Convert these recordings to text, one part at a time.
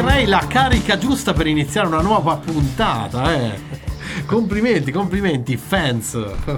direi la carica giusta per iniziare una nuova puntata, Complimenti, fans.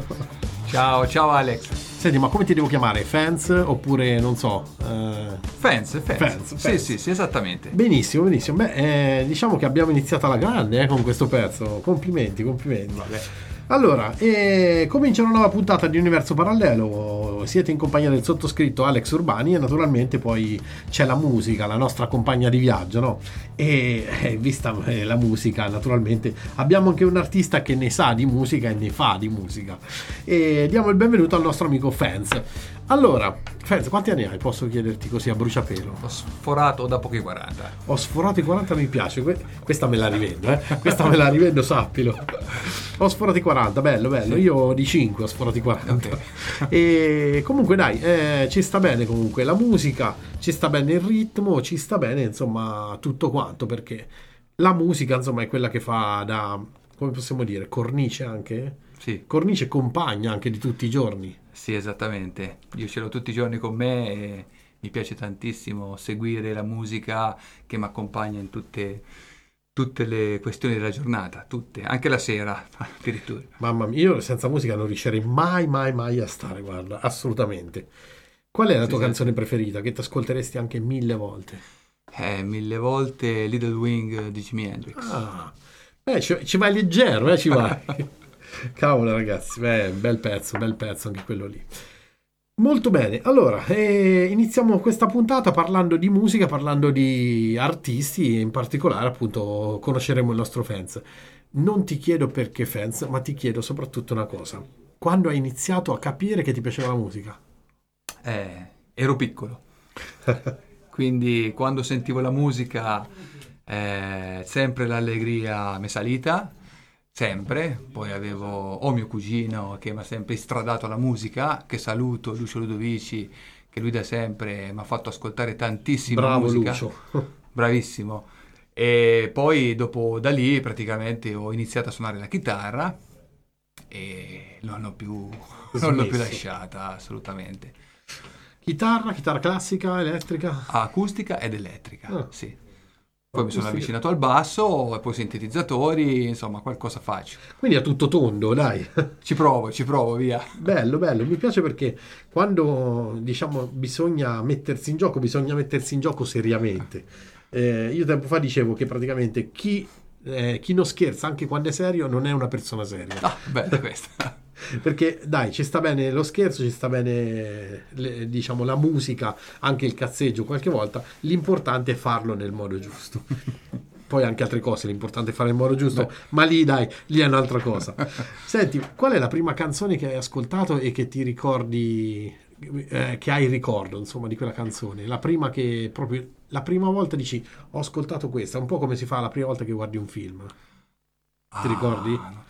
Ciao Alex. Senti, ma come ti devo chiamare? Fans oppure non so? Fans. Sì, esattamente. Benissimo. Beh, diciamo che abbiamo iniziato alla grande con questo pezzo. Complimenti. Vabbè. Allora, comincia una nuova puntata di Universo Parallelo. Siete in compagnia del sottoscritto Alex Urbani e naturalmente poi c'è la musica, la nostra compagna di viaggio, no? E vista la musica, naturalmente abbiamo anche un artista che ne sa di musica e ne fa di musica. E diamo il benvenuto al nostro amico Fans. Allora, Fans, quanti anni hai? Posso chiederti così a bruciapelo? Ho sforato da pochi 40. Ho sforato i 40, mi piace. Questa me la rivendo, Questa me la rivendo, sappilo. Ho sforato i 40, bello. Sì. Io di 5 ho sforato i 40. Okay. E comunque dai, ci sta bene comunque la musica, ci sta bene il ritmo, ci sta bene insomma tutto quanto, perché la musica insomma è quella che fa da, come possiamo dire, cornice anche? Sì. Cornice compagna anche di tutti i giorni. Sì, esattamente. Io ce l'ho tutti i giorni con me e mi piace tantissimo seguire la musica che mi accompagna in tutte le questioni della giornata, tutte, anche la sera addirittura. Mamma mia, io senza musica non riuscirei mai a stare, guarda, assolutamente. Qual è la tua canzone preferita che ti ascolteresti anche 1000 volte? 1000 volte Little Wing di Jimi Hendrix. Ci vai leggero, ci vai. Cavolo ragazzi, bel pezzo anche quello lì. Molto bene, allora iniziamo questa puntata parlando di musica, parlando di artisti e in particolare appunto conosceremo il nostro Fans. Non ti chiedo perché Fans, ma ti chiedo soprattutto una cosa: quando hai iniziato a capire che ti piaceva la musica? Ero piccolo, quindi quando sentivo la musica sempre l'allegria mi è salita. Sempre, poi avevo mio cugino che mi ha sempre istradato alla musica, che saluto, Lucio Ludovici, che lui da sempre mi ha fatto ascoltare tantissima Bravo musica. Lucio. Bravissimo. E poi dopo da lì praticamente ho iniziato a suonare la chitarra e non l'ho più lasciata assolutamente. Chitarra classica, elettrica? Acustica ed elettrica, sì. Poi mi sono avvicinato al basso e poi sintetizzatori, insomma qualcosa faccio. Quindi a tutto tondo, dai. Ci provo, via. Bello, mi piace perché quando diciamo bisogna mettersi in gioco seriamente. Io tempo fa dicevo che praticamente chi non scherza anche quando è serio non è una persona seria. Bella questa. Perché dai, ci sta bene lo scherzo, ci sta bene diciamo la musica, anche il cazzeggio qualche volta, l'importante è farlo nel modo giusto. Poi anche altre cose, l'importante è fare nel modo giusto. Ma lì è un'altra cosa. Senti, qual è la prima canzone che hai ascoltato e che ti ricordi, che hai ricordo insomma di quella canzone? La prima che proprio la prima volta dici ho ascoltato questa, è un po' come si fa la prima volta che guardi un film. Ti ricordi?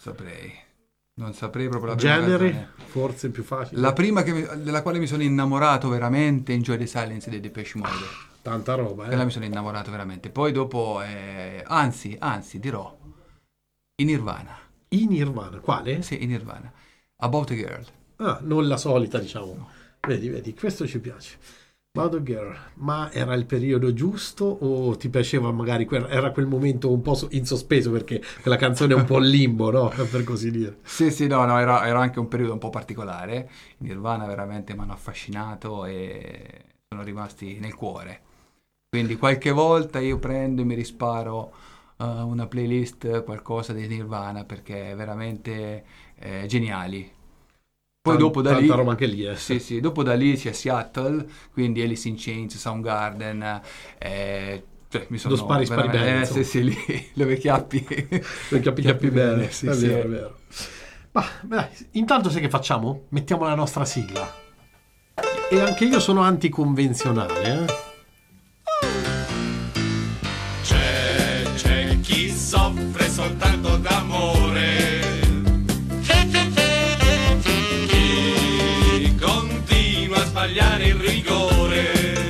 Non saprei proprio la prima genere, canzone. Forse più facile. La prima della quale mi sono innamorato veramente, Enjoy the Silence dei Depeche Mode. Tanta roba, Quella mi sono innamorato veramente. Poi dopo, anzi, dirò, in Nirvana. In Nirvana, quale? Sì, in Nirvana. About a Girl. Non la solita, diciamo. No. Vedi, questo ci piace. About a Girl, ma era il periodo giusto o ti piaceva magari era quel momento un po' in sospeso perché quella canzone è un po' limbo, no? Per così dire. Sì, no, era anche un periodo un po' particolare. I Nirvana veramente mi hanno affascinato e sono rimasti nel cuore. Quindi qualche volta io prendo e mi risparo una playlist, qualcosa di Nirvana, perché è veramente geniali. Poi dopo da lì, roba anche lì, Sì, dopo da lì c'è Seattle, quindi Alice in Chains, Soundgarden, cioè mi sono spari bene. Sì, lì, dove chiappi bene. Sì, è sì. Vero. Ma dai, intanto sai che facciamo? Mettiamo la nostra sigla. E anche io sono anticonvenzionale, C'è chi soffre soltanto d'amore, chi continua a sbagliare il rigore,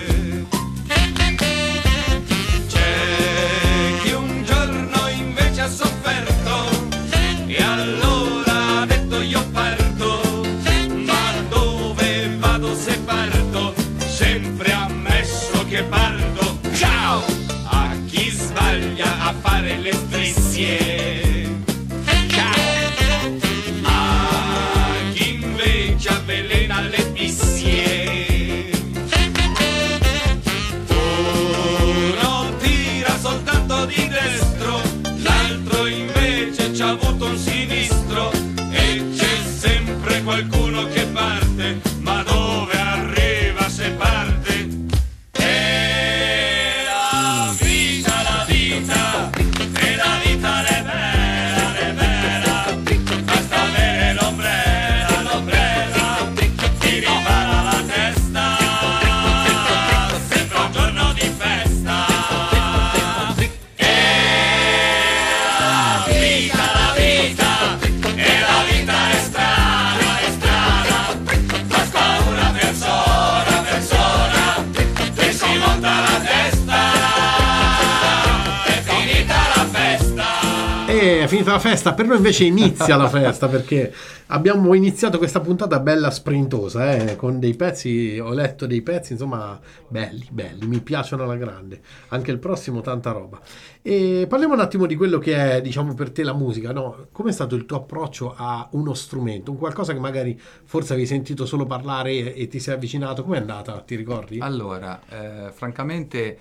c'è chi un giorno invece ha sofferto e allora ha detto io parto, ma dove vado se parto, sempre ammesso che parto. Ciao a chi sbaglia nelle strisce. A chi invece avvelena le bissie. Uno tira soltanto di destro, l'altro invece c'ha avuto un sinistro, e c'è sempre qualcuno che parte, ma dove arriva se parte? E la vita, e la vita è bella, basta avere l'ombrella, ti ripara la testa, sembra un giorno di festa. E la vita, e la vita è strana, basta una persona, che si monta la testa, è finita la festa. E è finita la festa, per noi invece inizia la festa, perché abbiamo iniziato questa puntata bella sprintosa, con dei pezzi, ho letto dei pezzi, insomma, belli, mi piacciono alla grande. Anche il prossimo, tanta roba. E parliamo un attimo di quello che è, diciamo, per te la musica, no? Com'è stato il tuo approccio a uno strumento? Un qualcosa che magari forse avevi sentito solo parlare e ti sei avvicinato. Com'è andata? Ti ricordi? Allora, francamente,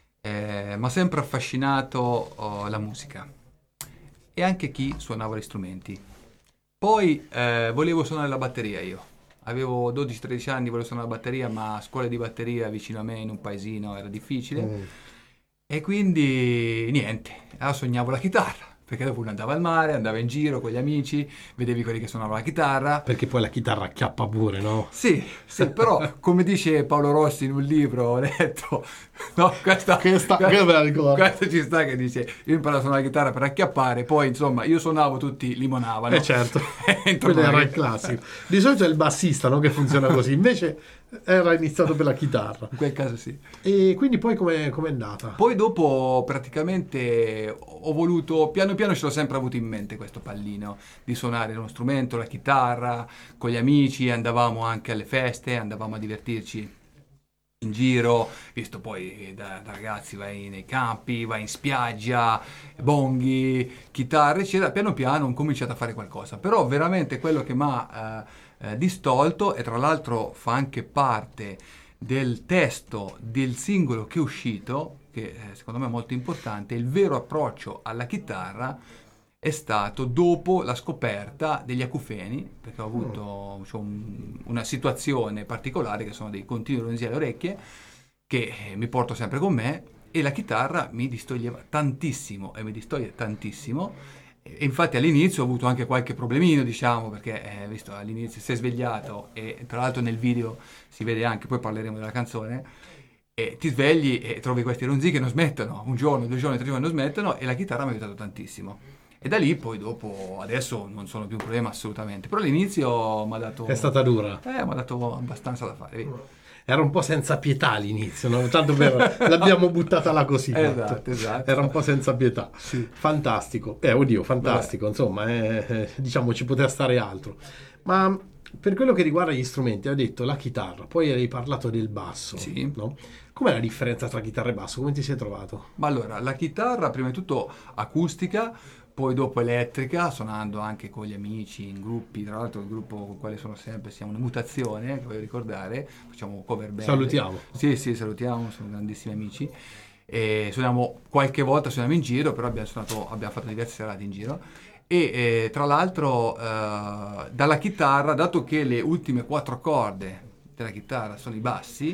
mi ha sempre affascinato la musica e anche chi suonava gli strumenti. Poi volevo suonare la batteria io. Avevo 12-13 anni, volevo suonare la batteria, ma a scuola di batteria vicino a me in un paesino era difficile. E quindi niente, allora sognavo la chitarra, perché dopo uno andava al mare, andava in giro con gli amici, vedevi quelli che suonavano la chitarra. Perché poi la chitarra acchiappa pure, no? Sì, però come dice Paolo Rossi in un libro, ho letto, no, questa Che me la ricordo. Questo ci sta, che dice, io imparavo a suonare la chitarra per acchiappare, poi insomma io suonavo, tutti limonavano. Certo, quello era il classico. Di solito è il bassista, no, che funziona così, invece era iniziato per la chitarra. In quel caso sì. E quindi poi com'è andata? Poi dopo praticamente ho voluto, piano piano ce l'ho sempre avuto in mente questo pallino di suonare uno strumento, la chitarra, con gli amici, andavamo anche alle feste, andavamo a divertirci in giro, visto poi da ragazzi vai nei campi, vai in spiaggia, bonghi, chitarre, eccetera. Piano piano ho cominciato a fare qualcosa, però veramente quello che mi ha distolto, e tra l'altro fa anche parte del testo del singolo che è uscito, che secondo me è molto importante, il vero approccio alla chitarra è stato dopo la scoperta degli acufeni, perché ho avuto una situazione particolare, che sono dei continui ronzi alle orecchie, che mi porto sempre con me, e la chitarra mi distoglieva tantissimo, e mi distoglie tantissimo. E infatti all'inizio ho avuto anche qualche problemino, diciamo, perché visto all'inizio si è svegliato, e tra l'altro nel video si vede anche, poi parleremo della canzone, e ti svegli e trovi questi ronzi che non smettono, un giorno, 2 giorni, 3 giorni non smettono, e la chitarra mi ha aiutato tantissimo. E da lì poi dopo, adesso non sono più un problema assolutamente, però all'inizio mi ha dato... È stata dura. Mi ha dato abbastanza da fare. Era un po' senza pietà all'inizio, no? Tanto l'abbiamo buttata là così. Esatto. Era un po' senza pietà. Sì. Fantastico. Fantastico. Vabbè. Insomma, diciamo ci poteva stare altro. Ma per quello che riguarda gli strumenti, hai detto la chitarra, poi hai parlato del basso. Sì. No? Com'è la differenza tra chitarra e basso? Come ti sei trovato? Ma allora, la chitarra prima di tutto acustica, poi dopo elettrica, suonando anche con gli amici in gruppi. Tra l'altro il gruppo con il quale sono sempre, siamo una mutazione, che voglio ricordare, facciamo cover band. Salutiamo. Sì, salutiamo, sono grandissimi amici. E suoniamo qualche volta, suoniamo in giro, però abbiamo fatto diverse serate in giro. E tra l'altro dalla chitarra, dato che le ultime 4 corde della chitarra sono i bassi,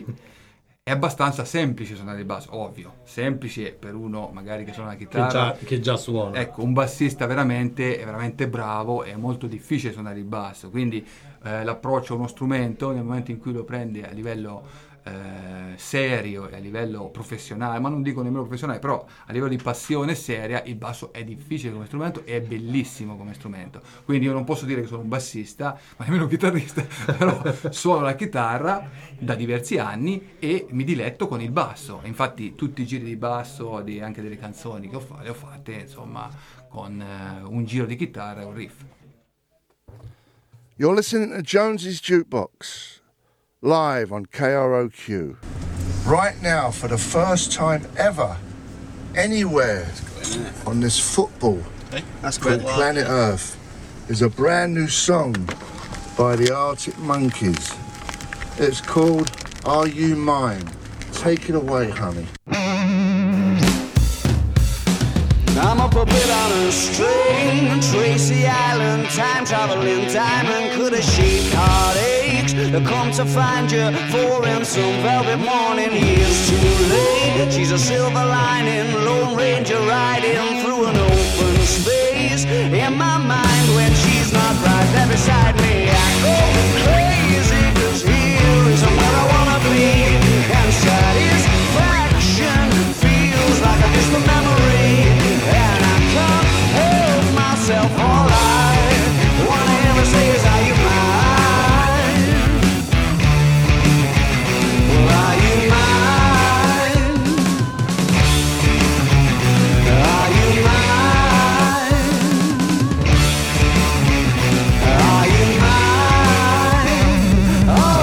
è abbastanza semplice suonare il basso, ovvio, semplice per uno magari che suona la chitarra, che già suona. Ecco, un bassista è veramente bravo, è molto difficile suonare il basso, quindi l'approccio a uno strumento nel momento in cui lo prende a livello serio e a livello professionale, ma non dico nemmeno professionale, però a livello di passione seria, il basso è difficile come strumento e è bellissimo come strumento. Quindi io non posso dire che sono un bassista, ma nemmeno un chitarrista, però suono la chitarra da diversi anni e mi diletto con il basso. Infatti tutti i giri di basso, anche delle canzoni che le ho fatte, insomma, con un giro di chitarra e un riff. You're listening to Jones's Jukebox. Live on KROQ. Right now, for the first time ever, anywhere, on this football That's called Planet Earth. There's a brand new song by the Arctic Monkeys. It's called Are You Mine? Take it away, honey. I'm a puppet on a string, Tracy Island, time traveling diamond, could have shaped heartaches. I come to find you for in some velvet morning. Years too late. She's a silver lining, Lone Ranger riding through an open space. In my mind, when she's not right there beside me, I go crazy, 'cause here isn't where I wanna be. And satisfaction feels like a distant memory. And I can't help myself, all I wanna ever say is, are you mine? Well, are you mine? Are you mine? Are you mine? Oh,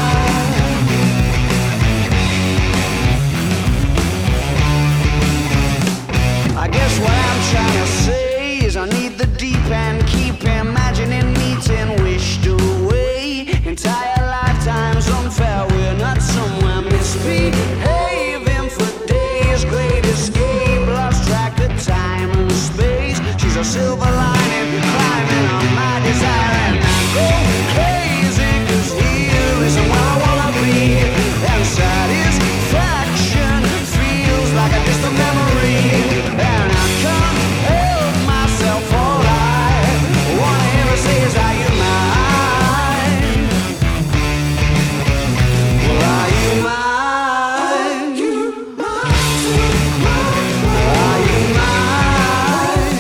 I guess what I'm trying to say is I need the deep end, keep imagining meeting wished away. Entire lifetimes unfair, we're not somewhere misbehaving for days. Great escape, lost track of time and space. She's a silver lining, climbing on my desire. And I go crazy, 'cause here isn't where I wanna be. And satisfaction feels like a distant memory. And I can't help myself, all I wanna ever say is, are you mine? Well, are you mine? Are you mine? Are you mine?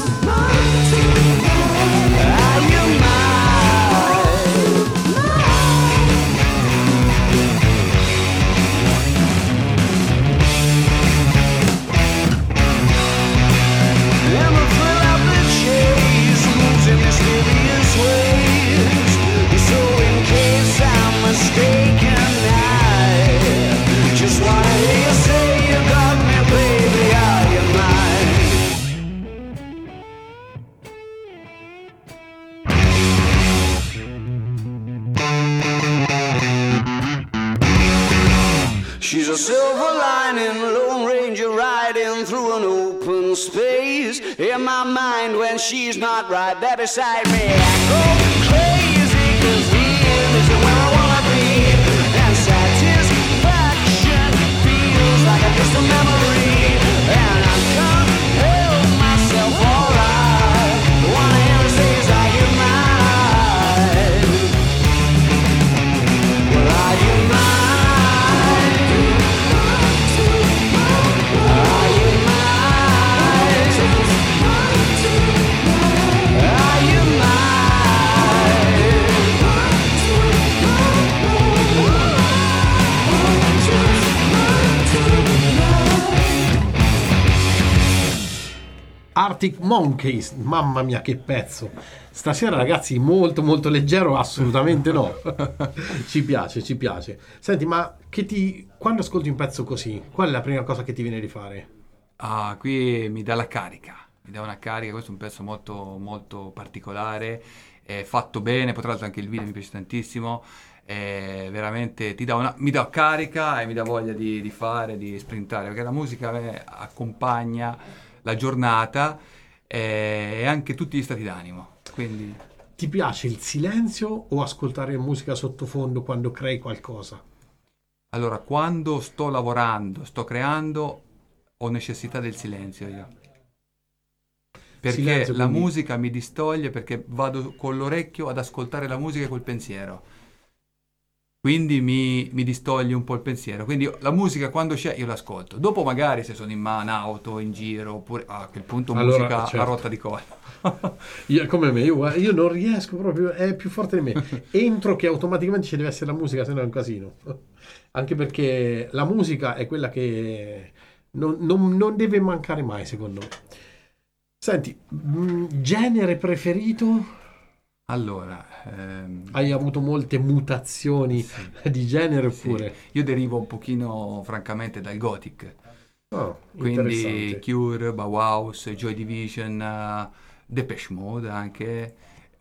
And the thrill of the chase moves in mysterious ways. So in case I'm mistaken, I just wanna hear you say you got me, baby, are you mine? She's a silver lining, Lone Ranger riding through an open space. In my mind, when she's not right there beside me, I go crazy, 'cause here isn't where I wanna be. And satisfaction feels like a distant memory. And I can't help myself, all I wanna ever say is, are you mine? Well, are you mine? Are you mine? Are you Arctic Monkeys, mamma mia che pezzo. Stasera ragazzi molto molto leggero, assolutamente no. Ci piace, ci piace. Senti, ma quando ascolti un pezzo così, qual è la prima cosa che ti viene di fare? Ah, qui mi dà la carica, mi dà una carica. Questo è un pezzo molto molto particolare, è fatto bene, poi tra l'altro anche il video mi piace tantissimo, veramente mi dà carica e mi dà voglia di fare, di sprintare, perché la musica a me accompagna la giornata e anche tutti gli stati d'animo. Quindi Ti piace il silenzio o ascoltare musica sottofondo quando crei qualcosa? allora, quando sto lavorando, sto creando, ho necessità del silenzio io. Perché Silenzio, la quindi- musica mi distoglie, perché vado con l'orecchio ad ascoltare la musica e col pensiero. Quindi mi distoglie un po' il pensiero. Quindi la musica quando c'è io l'ascolto. Dopo magari se sono in auto, in giro, oppure a quel punto Allora, musica certo. a rotta di collo. Come me, io non riesco proprio, è più forte di me. Entro che automaticamente ci deve essere la musica, se no è un casino. Anche perché la musica è quella che non deve mancare mai, secondo me. Senti, genere preferito? Allora, Hai avuto molte mutazioni di genere sì. oppure? Io derivo un pochino francamente dal gothic. Quindi interessante. Cure, Bauhaus, Joy Division, Depeche Mode anche,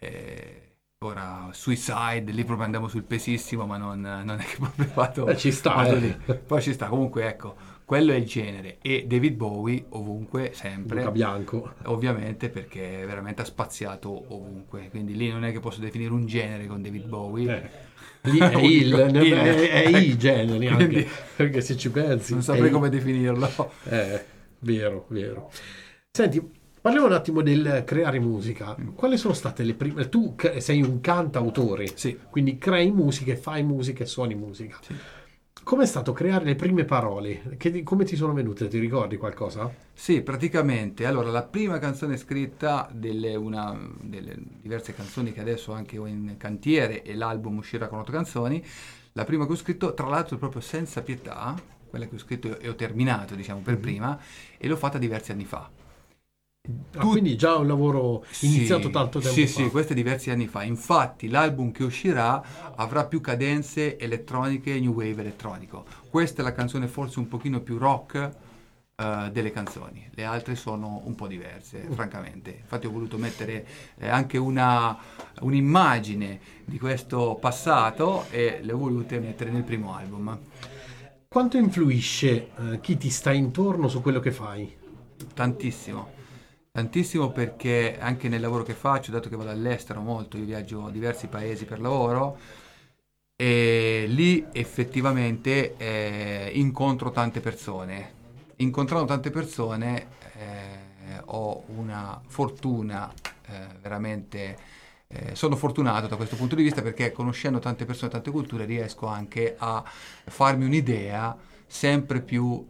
ora Suicide, lì proprio andiamo sul pesissimo, ma non è che proprio vado, Ci sta, vado lì. Poi ci sta, comunque ecco, quello è il genere. E David Bowie ovunque, sempre, Luca Bianco. ovviamente, perché veramente ha spaziato ovunque, quindi lì non è che posso definire un genere con David Bowie. Lì è è i generi anche, Quindi perché se ci pensi non è saprei il- come definirlo. vero. Senti, parliamo un attimo del creare musica. Quali sono state le prime? Tu sei un cantautore, Sì. quindi crei musica, fai musica e suoni musica. Sì. Com'è stato creare le prime parole? Come ti sono venute? Ti ricordi qualcosa? Sì, praticamente. Allora, la prima canzone scritta delle diverse canzoni che adesso anche ho in cantiere, e l'album uscirà con 8 canzoni, la prima che ho scritto, tra l'altro proprio senza pietà, quella che ho scritto e ho terminato, diciamo, per prima, e l'ho fatta diversi anni fa. Quindi già un lavoro iniziato tanto tempo fa. Sì, questo è diversi anni fa. Infatti l'album che uscirà avrà più cadenze elettroniche, new wave elettronico. Questa è la canzone forse un pochino più rock delle canzoni. Le altre sono un po' diverse, francamente. Infatti ho voluto mettere anche un'immagine di questo passato e le ho volute mettere nel primo album. Quanto influisce chi ti sta intorno su quello che fai? Tantissimo, perché anche nel lavoro che faccio, dato che vado all'estero molto, io viaggio a diversi paesi per lavoro, e lì effettivamente incontro tante persone. Incontrando tante persone ho una fortuna veramente... sono fortunato da questo punto di vista, perché conoscendo tante persone, tante culture, riesco anche a farmi un'idea sempre più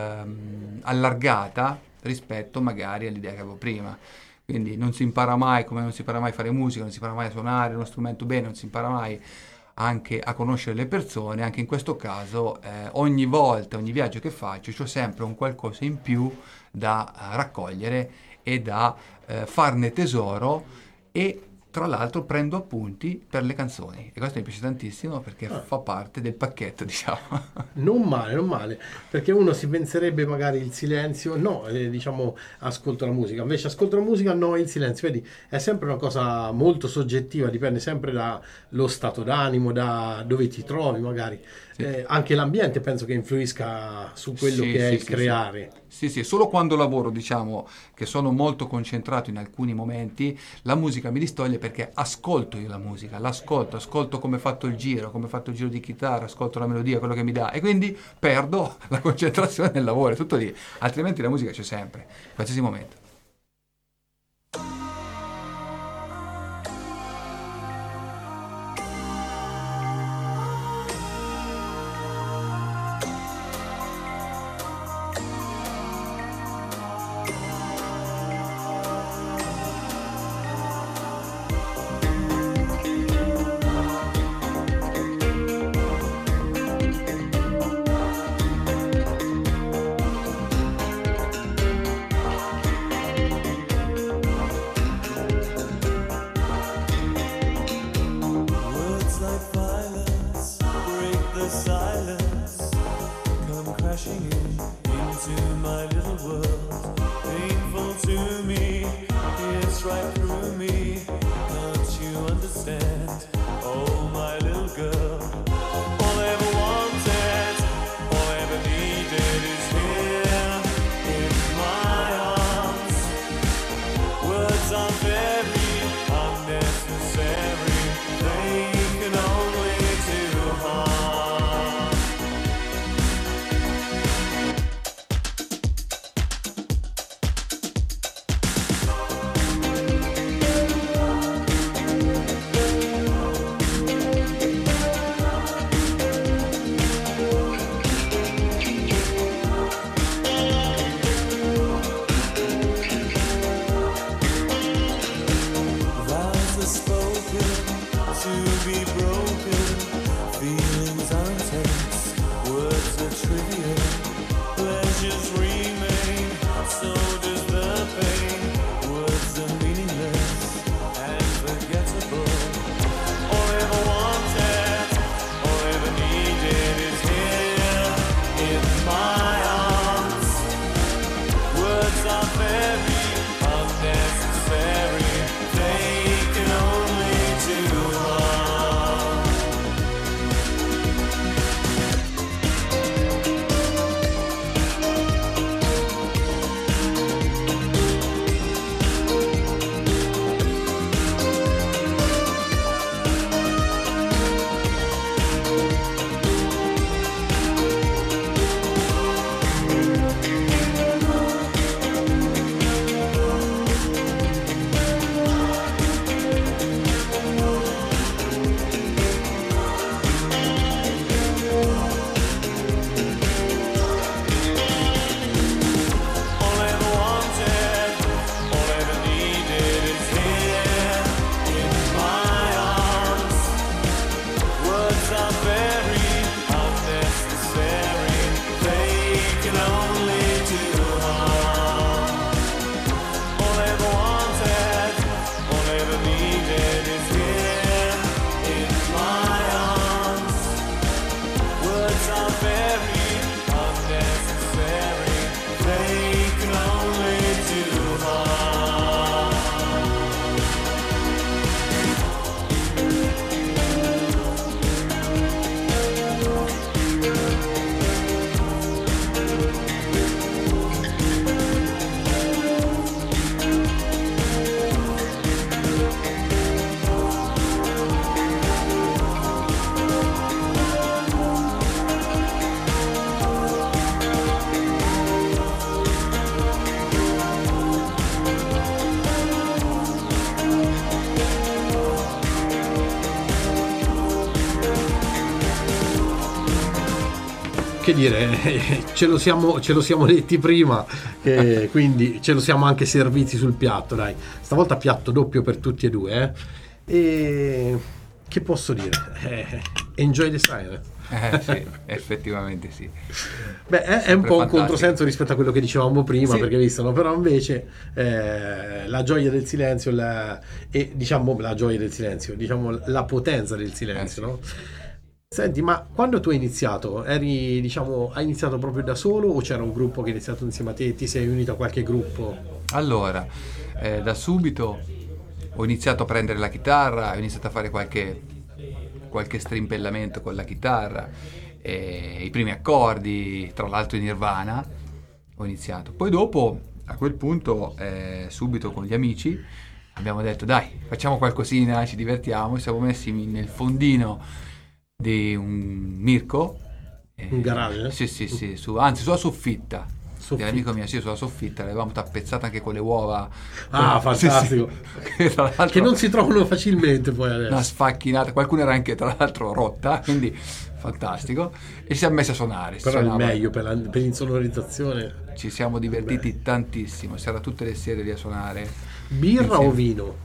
allargata rispetto magari all'idea che avevo prima. Quindi non si impara mai, come non si impara mai a fare musica, non si impara mai a suonare uno strumento bene, non si impara mai anche a conoscere le persone. Anche in questo caso ogni volta, ogni viaggio che faccio, c'ho sempre un qualcosa in più da raccogliere e da farne tesoro, e tra l'altro prendo appunti per le canzoni, e questo mi piace tantissimo perché fa parte del pacchetto, diciamo. Non male, perché uno si penserebbe magari il silenzio, no, diciamo ascolto la musica, invece ascolto la musica, no, il silenzio, vedi, è sempre una cosa molto soggettiva, dipende sempre dallo stato d'animo, da dove ti trovi magari. Anche l'ambiente penso che influisca su quello che è il creare. Sì, solo quando lavoro, diciamo, che sono molto concentrato in alcuni momenti, la musica mi distoglie, perché ascolto io la musica, ascolto come è fatto il giro di chitarra, ascolto la melodia, quello che mi dà, e quindi perdo la concentrazione nel lavoro, è tutto lì. Altrimenti la musica c'è sempre, in qualsiasi momento. che dire, ce lo siamo detti prima, quindi ce lo siamo anche serviti sul piatto, dai. Stavolta piatto doppio per tutti e due, E che posso dire? Enjoy the silence. Sì, effettivamente sì. Beh, è un po' un fantastico. controsenso rispetto a quello che dicevamo prima, Sì. perché visto, no? Però invece la gioia del silenzio e diciamo la gioia del silenzio, diciamo la potenza del silenzio, no? Senti, ma quando tu hai iniziato, hai iniziato proprio da solo o c'era un gruppo che ha iniziato insieme a te? Ti sei unito a qualche gruppo? Allora, da subito ho iniziato a prendere la chitarra, ho iniziato a fare qualche strimpellamento con la chitarra, i primi accordi, tra l'altro in Nirvana, ho iniziato. Poi dopo, a quel punto, subito con gli amici, abbiamo detto dai, facciamo qualcosina, ci divertiamo, siamo messi nel fondino di un Mirko. Un garage? Sì, sulla soffitta. Dell'amico mio, sì, sulla soffitta, l'avevamo tappezzata anche con le uova. Fantastico. Che, tra l'altro, che non si trovano facilmente poi adesso. una sfacchinata, qualcuna era anche tra l'altro rotta, quindi fantastico. E ci siamo messi a suonare. Però è il meglio per l'insonorizzazione. Ci siamo divertiti tantissimo, c'era tutte le sere lì a suonare. Birra insieme. o vino?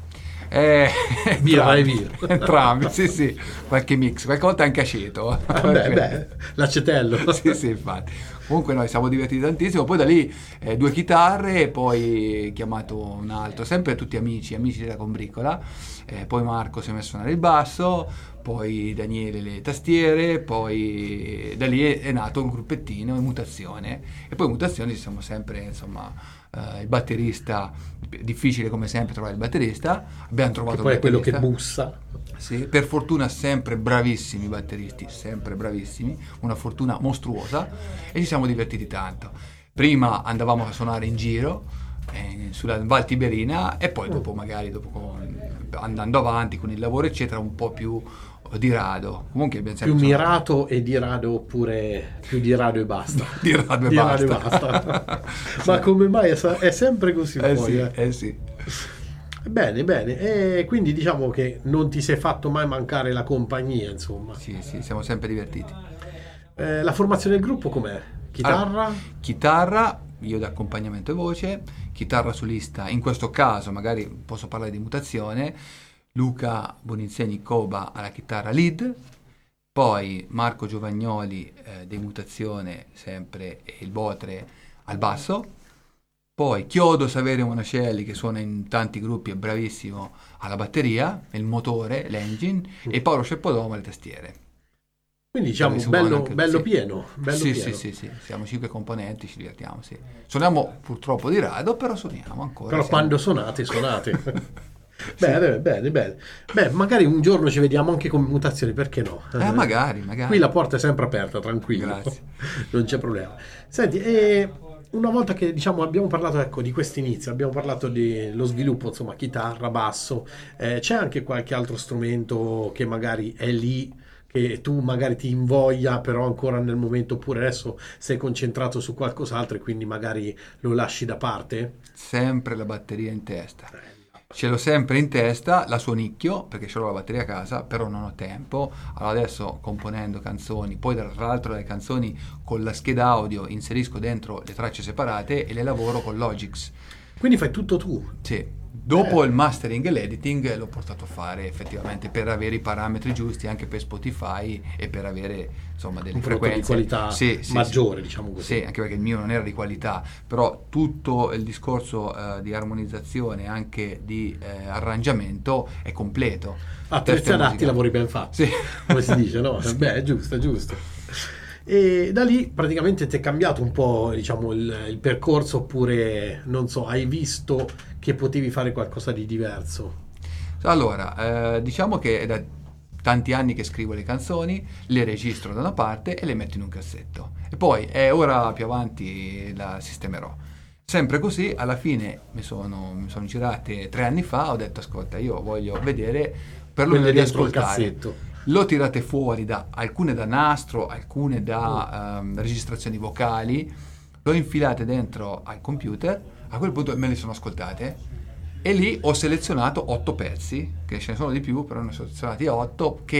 Birra e vino. Entrambi, sì, qualche mix, qualche volta anche aceto. Beh, l'acetello. sì, infatti. Comunque noi siamo divertiti tantissimo, poi da lì 2 chitarre, poi chiamato un altro, sempre tutti amici della combricola, poi Marco si è messo a suonare il basso, poi Daniele le tastiere, poi da lì è nato un gruppettino, Mutazione, e poi Mutazione ci siamo sempre, insomma, il batterista, difficile come sempre trovare il batterista, abbiamo trovato Poi il è quello batterista. che bussa. Sì, per fortuna sempre bravissimi i batteristi, sempre bravissimi, una fortuna mostruosa, e ci siamo divertiti tanto. Prima andavamo a suonare in giro sulla Val Tiberina e poi dopo andando avanti con il lavoro eccetera un po' più di rado. Comunque abbiamo Più sempre mirato e di rado oppure più di rado e basta. Di rado e Di rado basta. Ma come mai è sempre così poi? Sì. Bene. E quindi diciamo che non ti sei fatto mai mancare la compagnia, insomma. Sì, siamo sempre divertiti. La formazione del gruppo com'è? Chitarra? Allora, chitarra, io da accompagnamento e voce, chitarra solista, in questo caso magari posso parlare di Mutazione, Luca Bonizzeni Coba alla chitarra lead, poi Marco Giovagnoli di Mutazione sempre e il Botre al basso, poi Chiodo Saverio Monacelli che suona in tanti gruppi, è bravissimo alla batteria, il motore, l'engine, e Paolo Sceppodomo alle tastiere. Quindi diciamo Sì, bello sì. pieno. Sì, pieno. sì, siamo 5 componenti, ci divertiamo, sì. Suoniamo purtroppo di rado, però suoniamo ancora. Però quando suonate. Bene. Beh, magari un giorno ci vediamo anche con Mutazioni, perché no? Magari. Qui la porta è sempre aperta, tranquillo. Grazie. Non c'è problema. Senti, una volta che diciamo abbiamo parlato di questo inizio, abbiamo parlato dello sviluppo, insomma, chitarra, basso, c'è anche qualche altro strumento che magari è lì, che tu magari ti invoglia, però ancora nel momento, oppure adesso sei concentrato su qualcos'altro e quindi magari lo lasci da parte? Sempre la batteria in testa. Ce l'ho sempre in testa, la suonicchio, perché ce l'ho la batteria a casa, però non ho tempo. Allora adesso componendo canzoni, poi tra l'altro le canzoni con la scheda audio inserisco dentro le tracce separate e le lavoro con Logix. Quindi fai tutto tu? Sì. Dopo il mastering e l'editing l'ho portato a fare effettivamente per avere i parametri giusti anche per Spotify e per avere insomma delle un prodotto frequenze di qualità maggiore, diciamo così. Sì, anche perché il mio non era di qualità, però tutto il discorso di armonizzazione anche di arrangiamento è completo. A terzi adatti lavori ben fatti, sì. Come si dice, no? Sì. Beh, è giusto. E da lì praticamente ti è cambiato un po', diciamo, il percorso, oppure non so, hai visto che potevi fare qualcosa di diverso? Allora, diciamo che è da tanti anni che scrivo le canzoni, le registro da una parte e le metto in un cassetto e poi ora più avanti la sistemerò. Sempre così, alla fine mi sono girate 3 anni fa, ho detto ascolta, io voglio vedere per lo Quelle di dentro il ascoltare. cassetto. L'ho tirate fuori alcune da nastro, alcune da registrazioni vocali, l'ho infilate dentro al computer, a quel punto me le sono ascoltate e lì ho selezionato 8 pezzi, che ce ne sono di più, però ne ho selezionati 8 che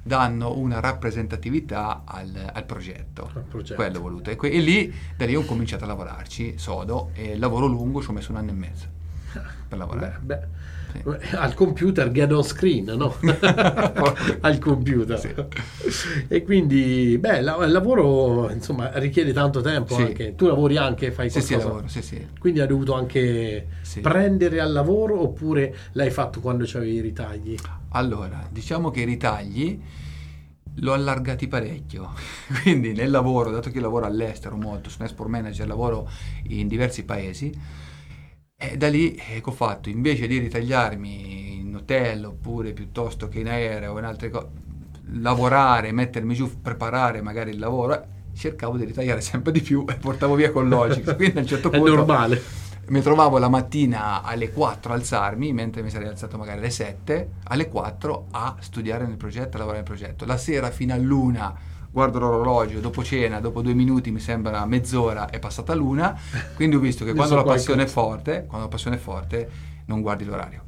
danno una rappresentatività al progetto. progetto. Quello ho voluto. E lì, da lì ho cominciato a lavorarci sodo, e lavoro lungo, ci ho messo 1 anno e mezzo per lavorare. Beh. Sì. Al computer, get on screen, no? Al computer. Sì. E quindi, il lavoro, insomma, richiede tanto tempo. Sì. Anche. Tu lavori anche, fai Sì, qualcosa? lavoro, sì. Quindi hai dovuto anche Sì. prendere al lavoro, oppure l'hai fatto quando c'avevi i ritagli? Allora, diciamo che i ritagli l'ho allargati parecchio, quindi nel lavoro, dato che lavoro all'estero molto, sono export manager, lavoro in diversi paesi, e da lì che ho fatto, invece di ritagliarmi in hotel oppure piuttosto che in aereo o in altre cose, lavorare, mettermi giù, preparare magari il lavoro, cercavo di ritagliare sempre di più e portavo via con Logic. Quindi a un certo È punto normale. mi trovavo la mattina alle 4 a alzarmi, mentre mi sarei alzato magari alle 7, alle 4 a studiare nel progetto, a lavorare nel progetto. La sera fino all'1 guardo l'orologio, dopo cena, dopo 2 minuti mi sembra mezz'ora è passata l'1, quindi ho visto che quando la passione è forte, non guardi l'orario.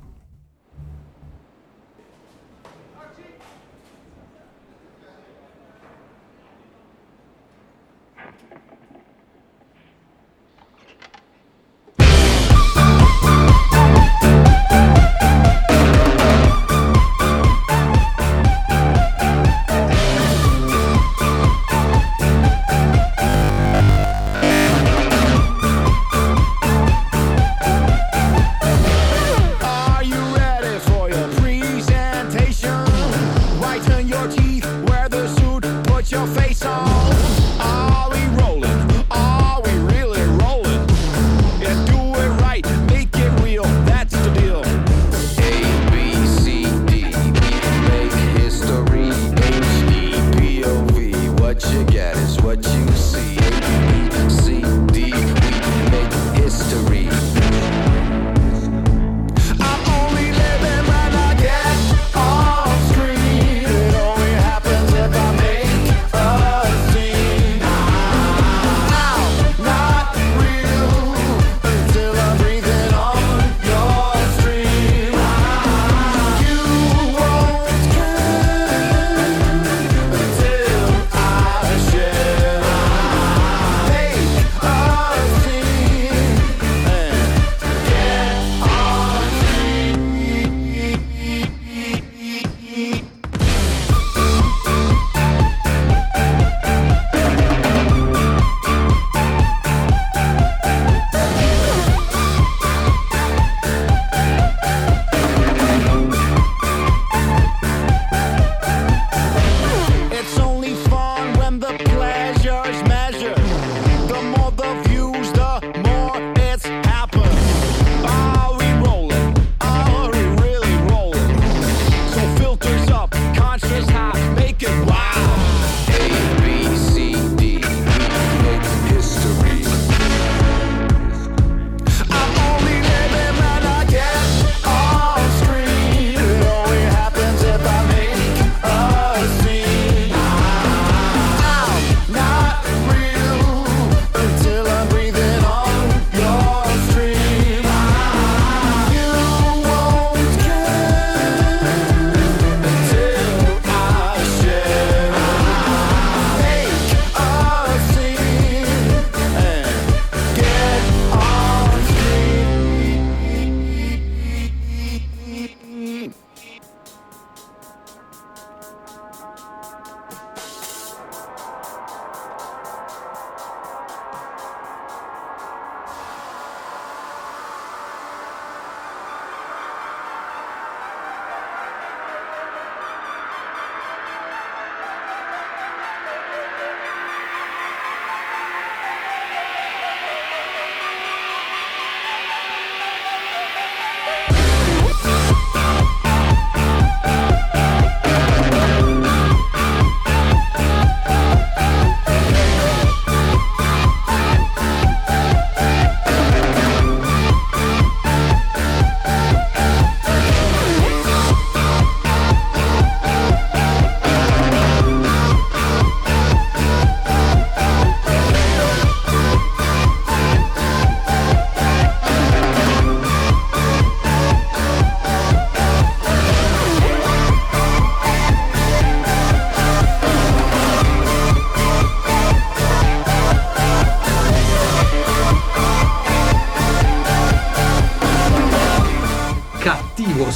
Your teeth, wear the suit, put your face on. Are we rolling?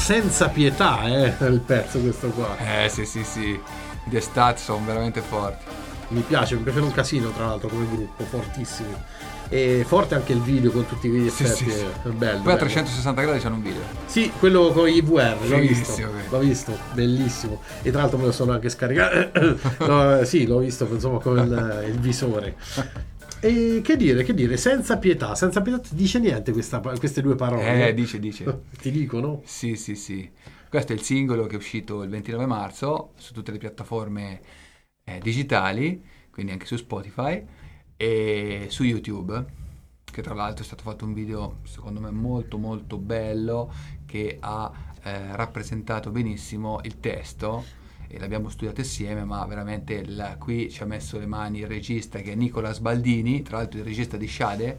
senza pietà, il pezzo questo qua. Sì. The Stats sono veramente forti. Mi piace un casino, tra l'altro, come gruppo, fortissimi. E forte anche il video con tutti gli effetti, Sì. è bello. Poi a bello. 360 gradi c'è un video. Sì, quello con i VR, Fighissimo, l'ho visto, bellissimo. E tra l'altro me lo sono anche scaricato. No, sì, l'ho visto, insomma, con il visore. E che dire, senza pietà ti dice niente queste due parole? Dice. Ti dicono? Sì. Questo è il singolo che è uscito il 29 marzo su tutte le piattaforme digitali, quindi anche su Spotify e su YouTube, che tra l'altro è stato fatto un video secondo me molto molto bello che ha rappresentato benissimo il testo e l'abbiamo studiato insieme, ma veramente qui ci ha messo le mani il regista, che è Nicola Sbaldini, tra l'altro il regista di Shade,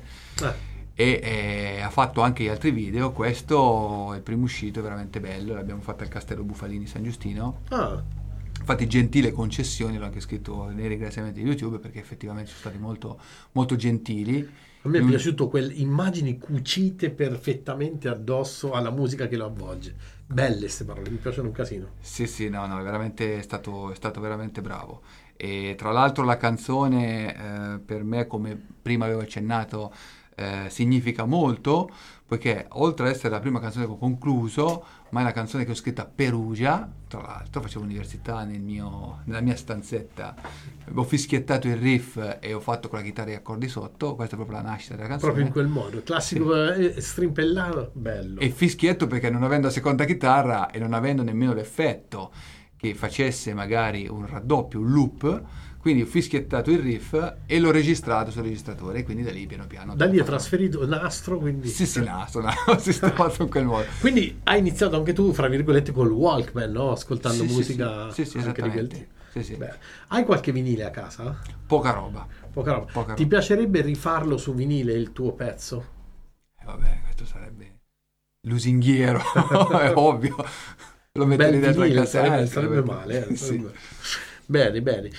e ha fatto anche gli altri video. Questo è il primo uscito, è veramente bello, l'abbiamo fatto al Castello Bufalini San Giustino. Infatti gentile concessioni, l'ho anche scritto nei ringraziamenti di YouTube, perché effettivamente sono stati molto, molto gentili. A me è piaciuto quelle immagini cucite perfettamente addosso alla musica che lo avvolge. Belle queste parole, mi piacciono un casino. Sì, no, è veramente stato veramente bravo. E tra l'altro la canzone per me, come prima avevo accennato, significa molto, poiché oltre ad essere la prima canzone che ho concluso, ma è la canzone che ho scritto a Perugia. Tra l'altro facevo università nella mia stanzetta, ho fischiettato il riff e ho fatto con la chitarra e accordi sotto. Questa è proprio la nascita della canzone, proprio in quel modo, classico, strimpellato, bello. E fischietto perché non avendo la seconda chitarra e non avendo nemmeno l'effetto che facesse magari un raddoppio, un loop, quindi ho fischiettato il riff e l'ho registrato sul registratore, e quindi da lì piano piano. Da lì è trasferito nastro, quindi. Sì, nastro, sistemato in quel modo. Quindi hai iniziato anche tu, fra virgolette, col Walkman, no? Ascoltando musica. Sì, anche esattamente. Sì. Beh, hai qualche vinile a casa? Poca roba. Ti piacerebbe rifarlo su vinile il tuo pezzo? Vabbè, questo sarebbe lusinghiero, è ovvio. Lo metterei dentro il cassetto. Sarebbe male. Sì. Bene.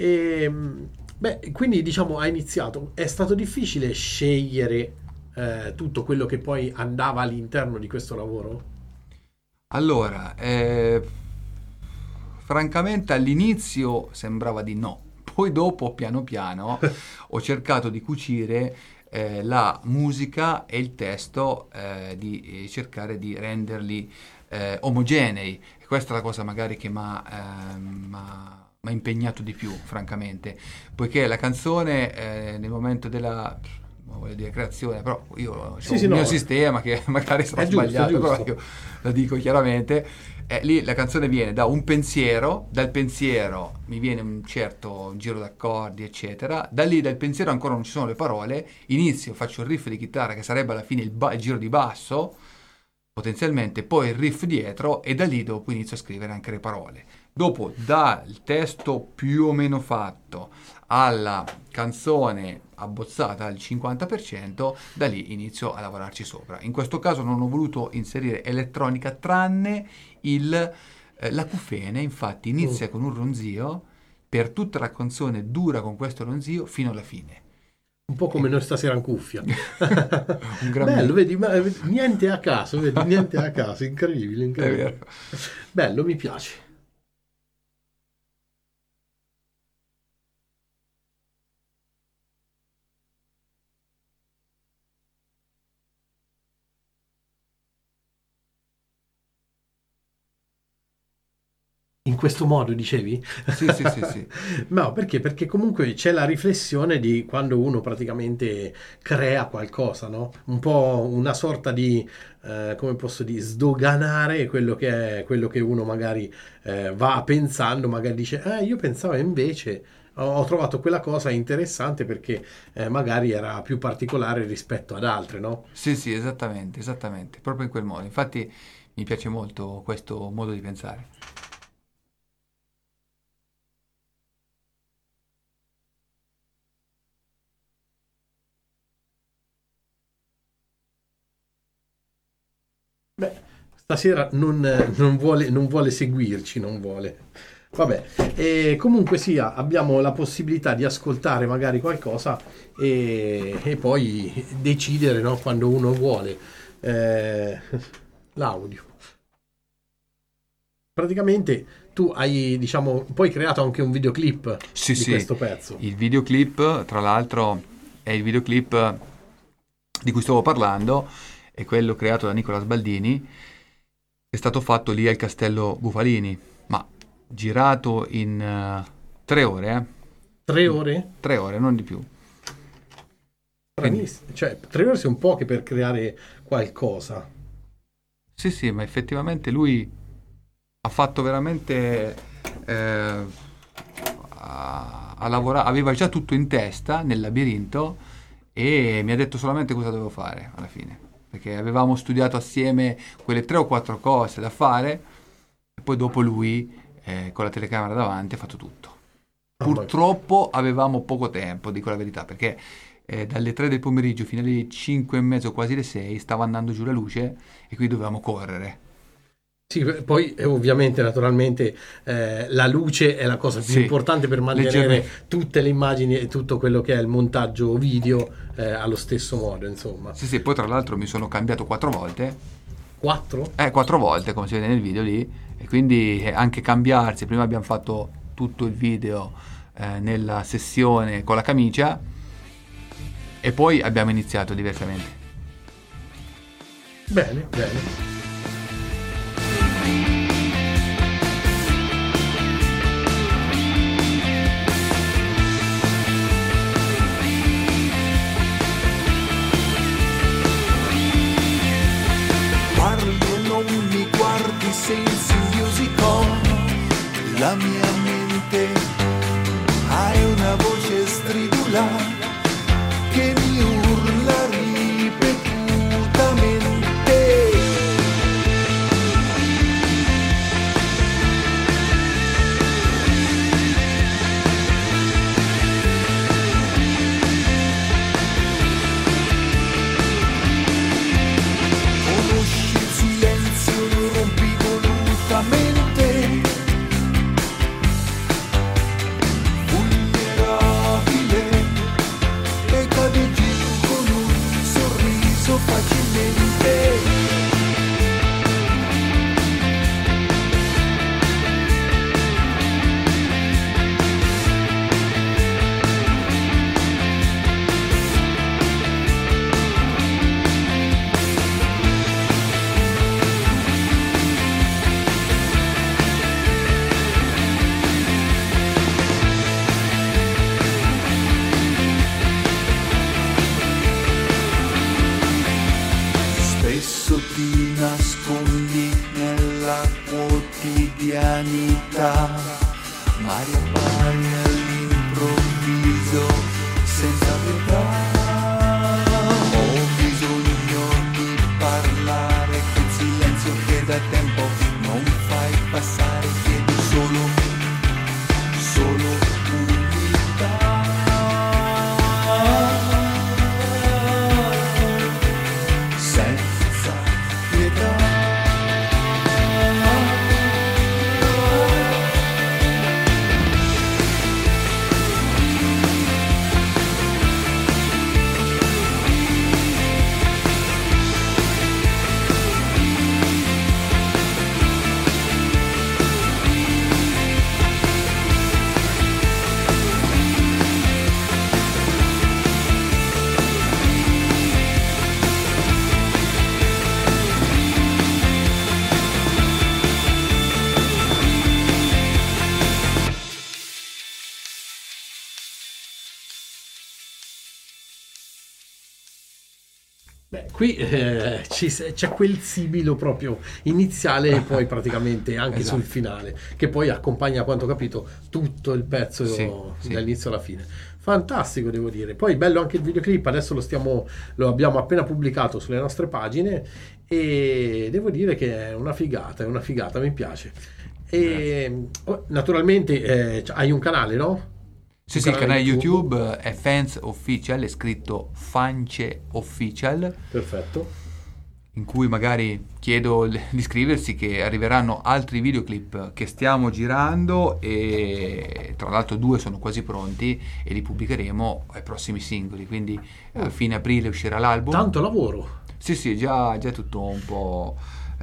Quindi diciamo hai iniziato. È stato difficile scegliere tutto quello che poi andava all'interno di questo lavoro? Allora, francamente all'inizio sembrava di no. Poi dopo, piano piano, ho cercato di cucire la musica e il testo, di cercare di renderli omogenei. E questa è la cosa magari che mi ha impegnato di più, francamente, poiché la canzone nel momento della creazione, però io ho il mio sistema che magari sarà sbagliato, però io lo dico chiaramente. Lì la canzone viene da un pensiero, dal pensiero mi viene un certo giro d'accordi, eccetera. Da lì, dal pensiero ancora non ci sono le parole, faccio il riff di chitarra che sarebbe alla fine il giro di basso, potenzialmente, poi il riff dietro, e da lì dopo inizio a scrivere anche le parole. Dopo, dal testo più o meno fatto alla canzone abbozzata al 50%, da lì inizio a lavorarci sopra. In questo caso non ho voluto inserire elettronica, tranne la cufene, infatti inizia con un ronzio, per tutta la canzone dura con questo ronzio fino alla fine. Un po' come noi stasera in cuffia. Un gran bello, vedi, ma niente a caso, incredibile. È vero. Bello, mi piace. In questo modo dicevi? Sì. No, perché? Perché comunque c'è la riflessione di quando uno praticamente crea qualcosa, no? Un po' una sorta di, come posso dire, sdoganare quello che uno magari va pensando, magari dice, io pensavo invece, ho trovato quella cosa interessante perché magari era più particolare rispetto ad altre, no? Sì, esattamente, proprio in quel modo. Infatti mi piace molto questo modo di pensare. Beh, stasera non vuole seguirci, non vuole. Vabbè, e comunque sia, abbiamo la possibilità di ascoltare magari qualcosa e poi decidere, no, quando uno vuole. L'audio. praticamente tu hai, diciamo, poi creato anche un videoclip di questo pezzo. Il videoclip, tra l'altro, è il videoclip di cui stavo parlando, è quello creato da Nicola Sbaldini, è stato fatto lì al Castello Bufalini, ma girato in 3 ore. 3 ore? 3 ore, non di più. Cioè, 3 ore sono poche per creare qualcosa. Sì, ma effettivamente lui ha fatto veramente... a lavorare, aveva già tutto in testa nel labirinto e mi ha detto solamente cosa dovevo fare alla fine, perché avevamo studiato assieme quelle 3 o 4 cose da fare e poi dopo lui con la telecamera davanti ha fatto tutto. Purtroppo avevamo poco tempo, dico la verità, perché dalle 3 del pomeriggio fino alle 5 e mezzo, quasi le 6, stava andando giù la luce e qui dovevamo correre. Sì, poi ovviamente, naturalmente, la luce è la cosa più importante per mantenere tutte le immagini e tutto quello che è il montaggio video allo stesso modo, insomma. Sì, poi tra l'altro mi sono cambiato 4 volte. 4? 4 volte, come si vede nel video lì, e quindi anche cambiarsi. Prima abbiamo fatto tutto il video nella sessione con la camicia e poi abbiamo iniziato diversamente. Bene. Parli e non mi guardi se insidiosi con la mia mente. Hai una voce stridulata che mi urla ripetutamente. Conosci il silenzio, lo rompi volutamente. Vulnerabile e cade giù con un sorriso facilmente. Spesso ti nascondi nella quotidianità, ma riappari all'improvviso senza pietà. Ho bisogno di parlare, quel silenzio che da tempo non fai passare, chiedi solo unità. Senza pietà. Beh, qui c'è quel sibilo proprio iniziale e poi praticamente anche Esatto. sul finale, che poi accompagna, a quanto ho capito, tutto il pezzo Sì. dall'inizio alla fine. Fantastico, devo dire. Poi bello anche il videoclip, adesso lo abbiamo appena pubblicato sulle nostre pagine e devo dire che è una figata, mi piace. E naturalmente hai un canale, no? Sì, il canale YouTube è Fans Official, è scritto Fance Official, Perfetto. in cui magari chiedo di iscriversi, che arriveranno altri videoclip che stiamo girando e tra l'altro 2 sono quasi pronti e li pubblicheremo ai prossimi singoli, quindi a fine aprile uscirà l'album. Tanto lavoro. Sì, già tutto un po'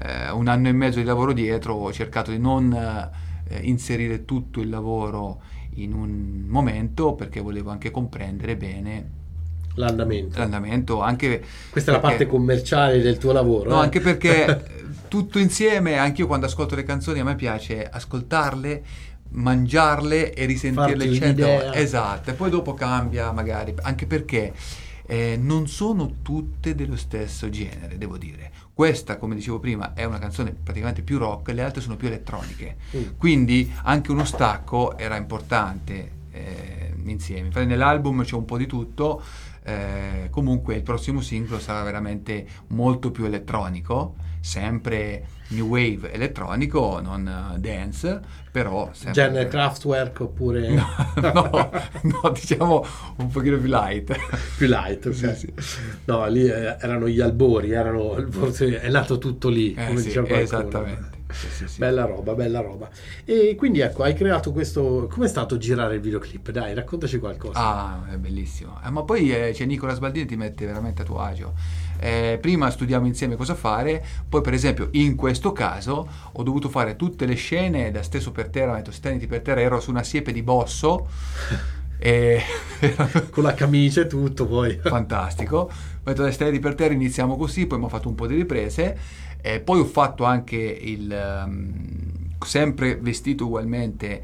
un anno e mezzo di lavoro dietro, ho cercato di non inserire tutto il lavoro in un momento, perché volevo anche comprendere bene l'andamento, anche questa è la parte commerciale del tuo lavoro. No, anche perché tutto insieme, anche io quando ascolto le canzoni a me piace ascoltarle, mangiarle e risentirle, Farti un'idea. esatto, e poi dopo cambia magari, anche perché non sono tutte dello stesso genere, devo dire. Questa, come dicevo prima, è una canzone praticamente più rock, le altre sono più elettroniche, quindi anche uno stacco era importante insieme. Infatti nell'album c'è un po' di tutto. Comunque il prossimo singolo sarà veramente molto più elettronico, sempre new wave elettronico, non dance, però sempre genere Kraftwerk oppure no, diciamo un pochino più light. Più light, ok. Sì. No, lì erano gli albori, forse è nato tutto lì, come sì, diceva qualcuno. esattamente. Sì. Bella roba. E quindi ecco, hai creato questo. Com'è stato girare il videoclip? Dai, raccontaci qualcosa. Ah, è bellissimo. Ma poi c'è Nicola Sbaldini, ti mette veramente a tuo agio. Prima studiamo insieme cosa fare, poi per esempio in questo caso ho dovuto fare tutte le scene da steso per terra, metto stenditi per terra, ero su una siepe di bosso e con la camicia e tutto, poi fantastico, metto le stenditi per terra, iniziamo così, poi mi ho fatto un po' di riprese, poi ho fatto anche sempre vestito ugualmente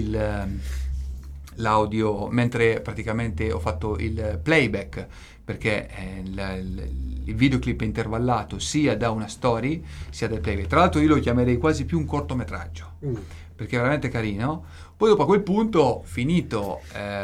l'audio, mentre praticamente ho fatto il playback, perché il videoclip è intervallato sia da una story sia dal playback. Tra l'altro io lo chiamerei quasi più un cortometraggio, perché è veramente carino. Poi dopo a quel punto, finito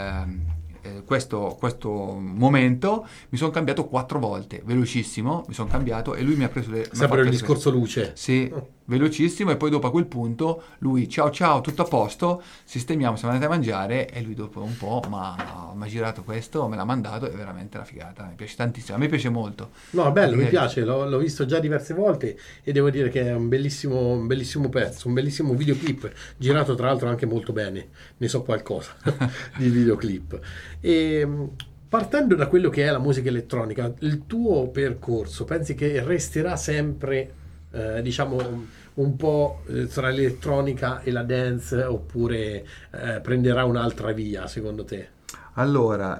questo momento, mi sono cambiato 4 volte, velocissimo, mi sono cambiato e lui mi ha preso sempre il discorso luce. Sì, velocissimo, e poi dopo a quel punto lui ciao, tutto a posto, sistemiamo, siamo andati a mangiare, e lui dopo un po' mi ha girato questo, me l'ha mandato, è veramente una figata, mi piace tantissimo, a me piace molto. No, bello, mi piace, l'ho visto già diverse volte e devo dire che è un bellissimo pezzo, un bellissimo videoclip, girato tra l'altro anche molto bene, ne so qualcosa di videoclip. E partendo da quello che è la musica elettronica, il tuo percorso pensi che resterà sempre diciamo un po' tra l'elettronica e la dance, oppure prenderà un'altra via secondo te? Allora,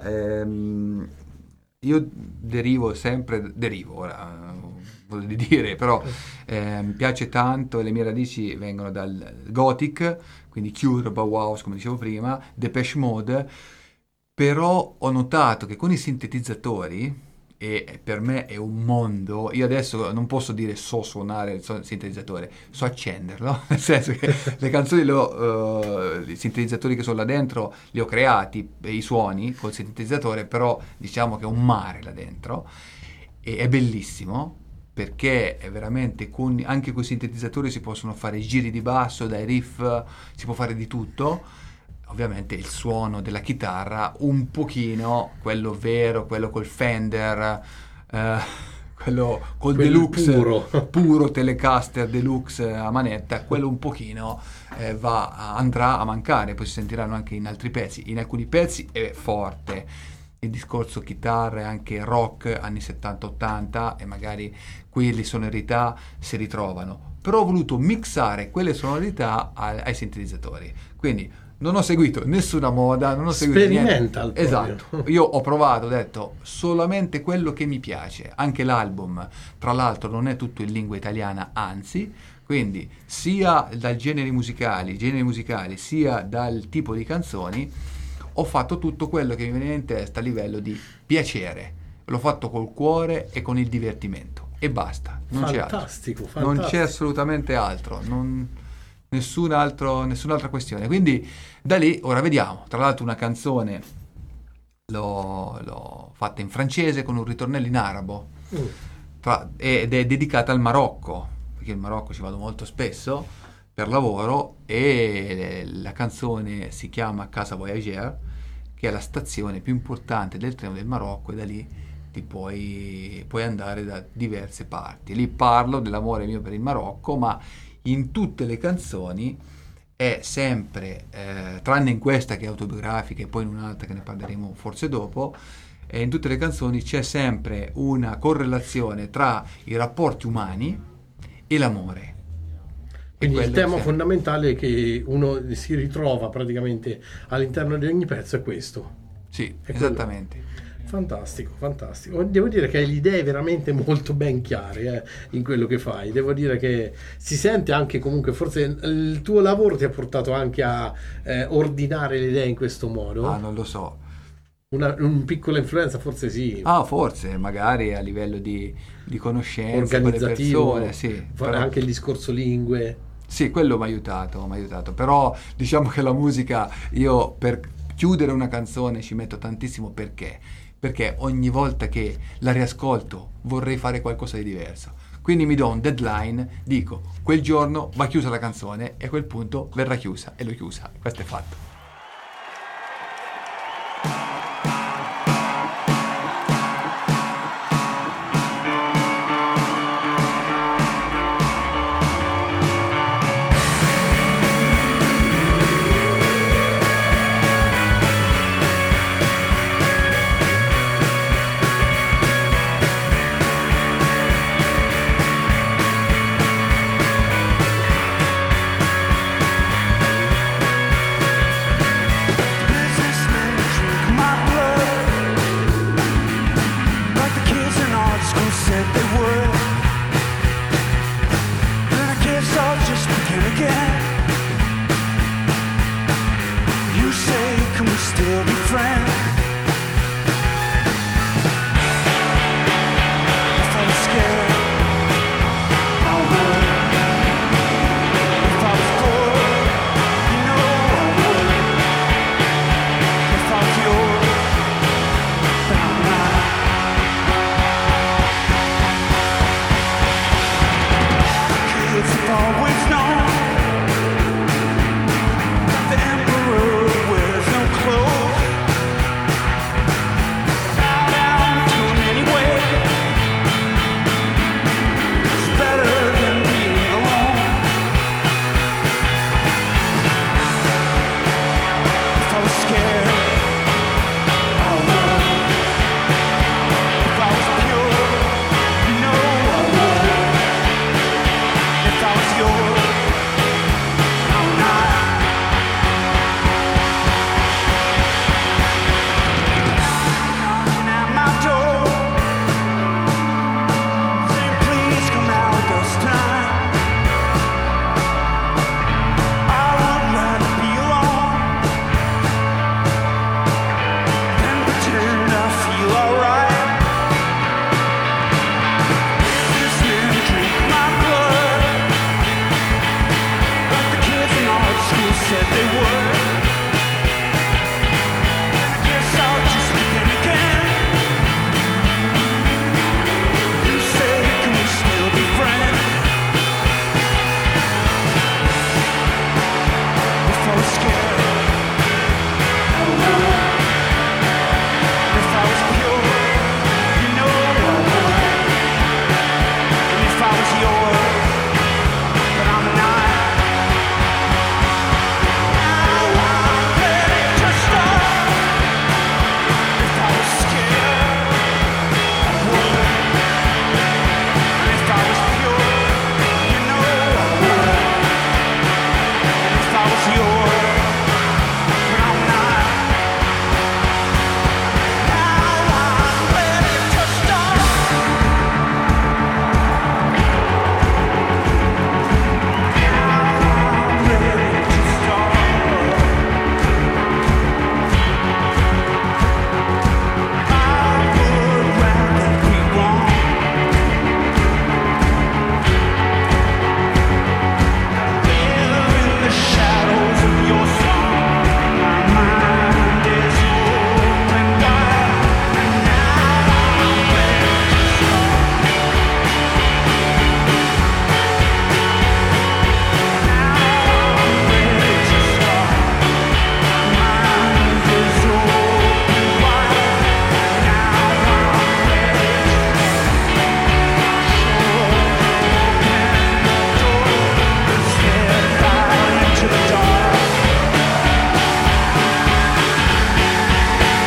io derivo ora, voglio dire, però mi piace tanto, le mie radici vengono dal Gothic, quindi Cure, Bauhaus, come dicevo prima, Depeche Mode, però ho notato che con i sintetizzatori, e per me è un mondo, io adesso non posso dire so suonare il sintetizzatore, so accenderlo, nel senso che le canzoni, i sintetizzatori che sono là dentro li ho creati, i suoni col sintetizzatore, però diciamo che è un mare là dentro, e è bellissimo, perché è veramente anche con i sintetizzatori si possono fare giri di basso, dai riff, si può fare di tutto. Ovviamente il suono della chitarra, un pochino, quello vero, quello col Fender, quello col Deluxe, puro Telecaster Deluxe a manetta, quello un pochino andrà a mancare, poi si sentiranno anche in altri pezzi. In alcuni pezzi è forte il discorso chitarre, anche rock anni 70-80, e magari quelle sonorità si ritrovano. Però ho voluto mixare quelle sonorità ai sintetizzatori, quindi non ho seguito nessuna moda, non ho seguito niente. Esatto. Io ho provato, ho detto solamente quello che mi piace. Anche l'album, tra l'altro, non è tutto in lingua italiana, anzi, quindi sia dai generi musicali, sia dal tipo di canzoni, ho fatto tutto quello che mi veniva in testa a livello di piacere. L'ho fatto col cuore e con il divertimento, e basta. Non c'è altro. Fantastico. Non c'è assolutamente altro. Nessun'altra questione. Quindi da lì ora vediamo. Tra l'altro una canzone l'ho fatta in francese con un ritornello in arabo, ed è dedicata al Marocco, perché in Marocco ci vado molto spesso per lavoro, e la canzone si chiama Casa Voyageur, che è la stazione più importante del treno del Marocco, e da lì ti puoi andare da diverse parti. Lì parlo dell'amore mio per il Marocco, ma in tutte le canzoni è sempre, tranne in questa che è autobiografica e poi in un'altra che ne parleremo forse dopo, in tutte le canzoni c'è sempre una correlazione tra i rapporti umani e l'amore. Quindi il quello tema che- fondamentale che uno si ritrova praticamente all'interno di ogni pezzo è questo. Sì, È quello. esattamente. Fantastico, fantastico. Devo dire che hai le idee veramente molto ben chiare in quello che fai. Devo dire che si sente anche comunque, forse il tuo lavoro ti ha portato anche a ordinare le idee in questo modo. Ah, non lo so. Un piccola influenza forse sì. Ah, forse, magari a livello di conoscenza con le Organizzativo, persone, sì. fare Però- anche il discorso lingue. Sì, quello mi ha aiutato. Però diciamo che la musica, io per chiudere una canzone ci metto tantissimo perché ogni volta che la riascolto vorrei fare qualcosa di diverso. Quindi mi do un deadline, dico, quel giorno va chiusa la canzone e a quel punto verrà chiusa e l'ho chiusa. Questo è fatto. Businessmen drink my blood, like the kids in art school said they would. Then I guess I'll just begin again. You say, can we still be friends? If I was scared, I would. If I was bored, you know I would. If I was yours, then I'm not. Kids have always known that the emperor wears no clothes. Bow down to him anyway. It's better than being alone. If I was scared, I would. If I was pure, you know I would. If I was yours, I'm not. Knocking at my door, saying please come out this time. I would rather be alone than pretend I feel alright. Businessmen drink my blood, like the kids in art school said they would. I guess I'll just begin again. You say, can we still be friends? If I was scared, I would. If I was pure, you know I would. And if I was yours, but I'm not. Now I'm ready to start. If I was scared, I would. And if I was pure, you know I would. And if I was yours, but I'm not. Now I'm ready to start.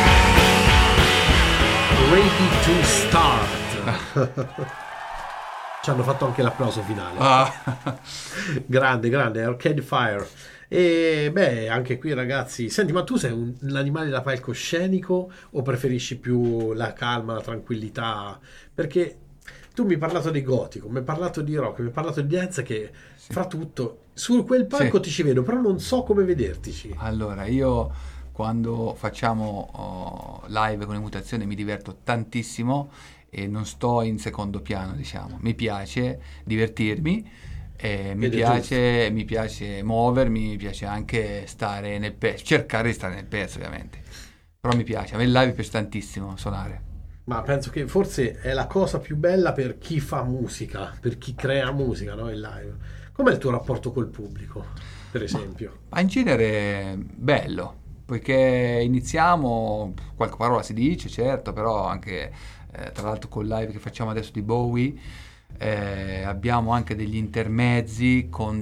Ready to start. Ci hanno fatto anche l'applauso finale. Ah. Grande, Arcade Fire. E beh, anche qui ragazzi, senti, ma tu sei un animale da palcoscenico o preferisci più la calma, la tranquillità? Perché tu mi hai parlato di gotico, mi hai parlato di rock, mi hai parlato di dance, che fra tutto su quel palco Sì. ti ci vedo, però non so come vedertici. Allora, io quando facciamo live con le mutazioni mi diverto tantissimo e non sto in secondo piano, diciamo. Mi piace divertirmi, mi piace muovermi, mi piace anche stare nel pezzo, cercare di stare nel pezzo ovviamente. Però mi piace, a me il live piace tantissimo suonare. Ma penso che forse è la cosa più bella per chi fa musica, per chi crea musica, no? Il live. Com'è il tuo rapporto col pubblico, per esempio? Ma in genere bello, poiché iniziamo, qualche parola si dice, certo, però anche tra l'altro col live che facciamo adesso di Bowie abbiamo anche degli intermezzi con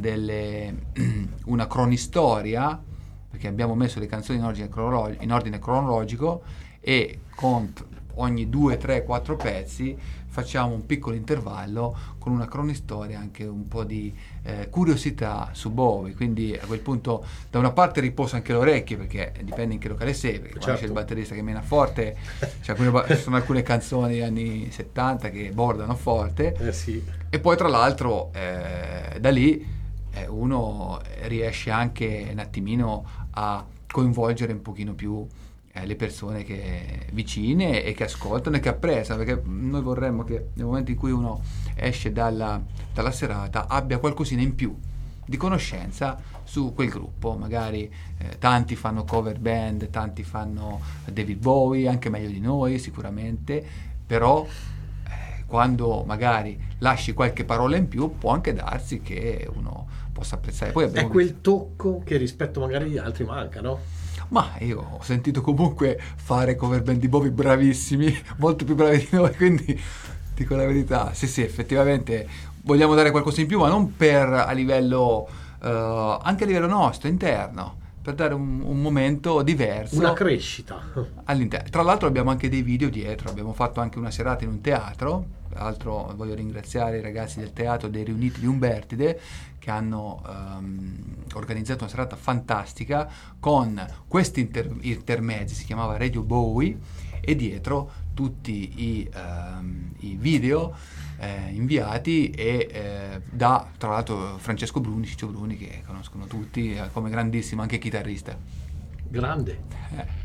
una cronistoria, perché abbiamo messo le canzoni in ordine cronologico e con ogni 2, 3, 4 pezzi facciamo un piccolo intervallo con una cronistoria, anche un po' di curiosità su Bowie, quindi a quel punto da una parte riposa anche le orecchie, perché dipende in che locale sei, perché quando c'è il batterista che mena forte, ci sono alcune canzoni degli anni 70 che bordano forte, Sì. e poi tra l'altro da lì uno riesce anche un attimino a coinvolgere un pochino più le persone che vicine e che ascoltano e che apprezzano, perché noi vorremmo che nel momento in cui uno esce dalla serata abbia qualcosina in più di conoscenza su quel gruppo. Magari tanti fanno cover band, tanti fanno David Bowie, anche meglio di noi sicuramente, però quando magari lasci qualche parola in più può anche darsi che uno possa apprezzare. Poi È quel tocco che rispetto magari agli altri manca, no? Ma io ho sentito comunque fare cover band di Bowie bravissimi, molto più bravi di noi, quindi dico la verità. Sì, effettivamente vogliamo dare qualcosa in più, ma non a livello, anche a livello nostro, interno, per dare un momento diverso. Una crescita. All'interno. Tra l'altro abbiamo anche dei video dietro, abbiamo fatto anche una serata in un teatro. Tra l'altro voglio ringraziare i ragazzi del teatro dei Riuniti di Umbertide che hanno organizzato una serata fantastica con questi intermezzi, si chiamava Radio Bowie, e dietro tutti i video inviati e da tra l'altro Francesco Bruni, Ciccio Bruni, che conoscono tutti come grandissimo anche chitarrista. Grande.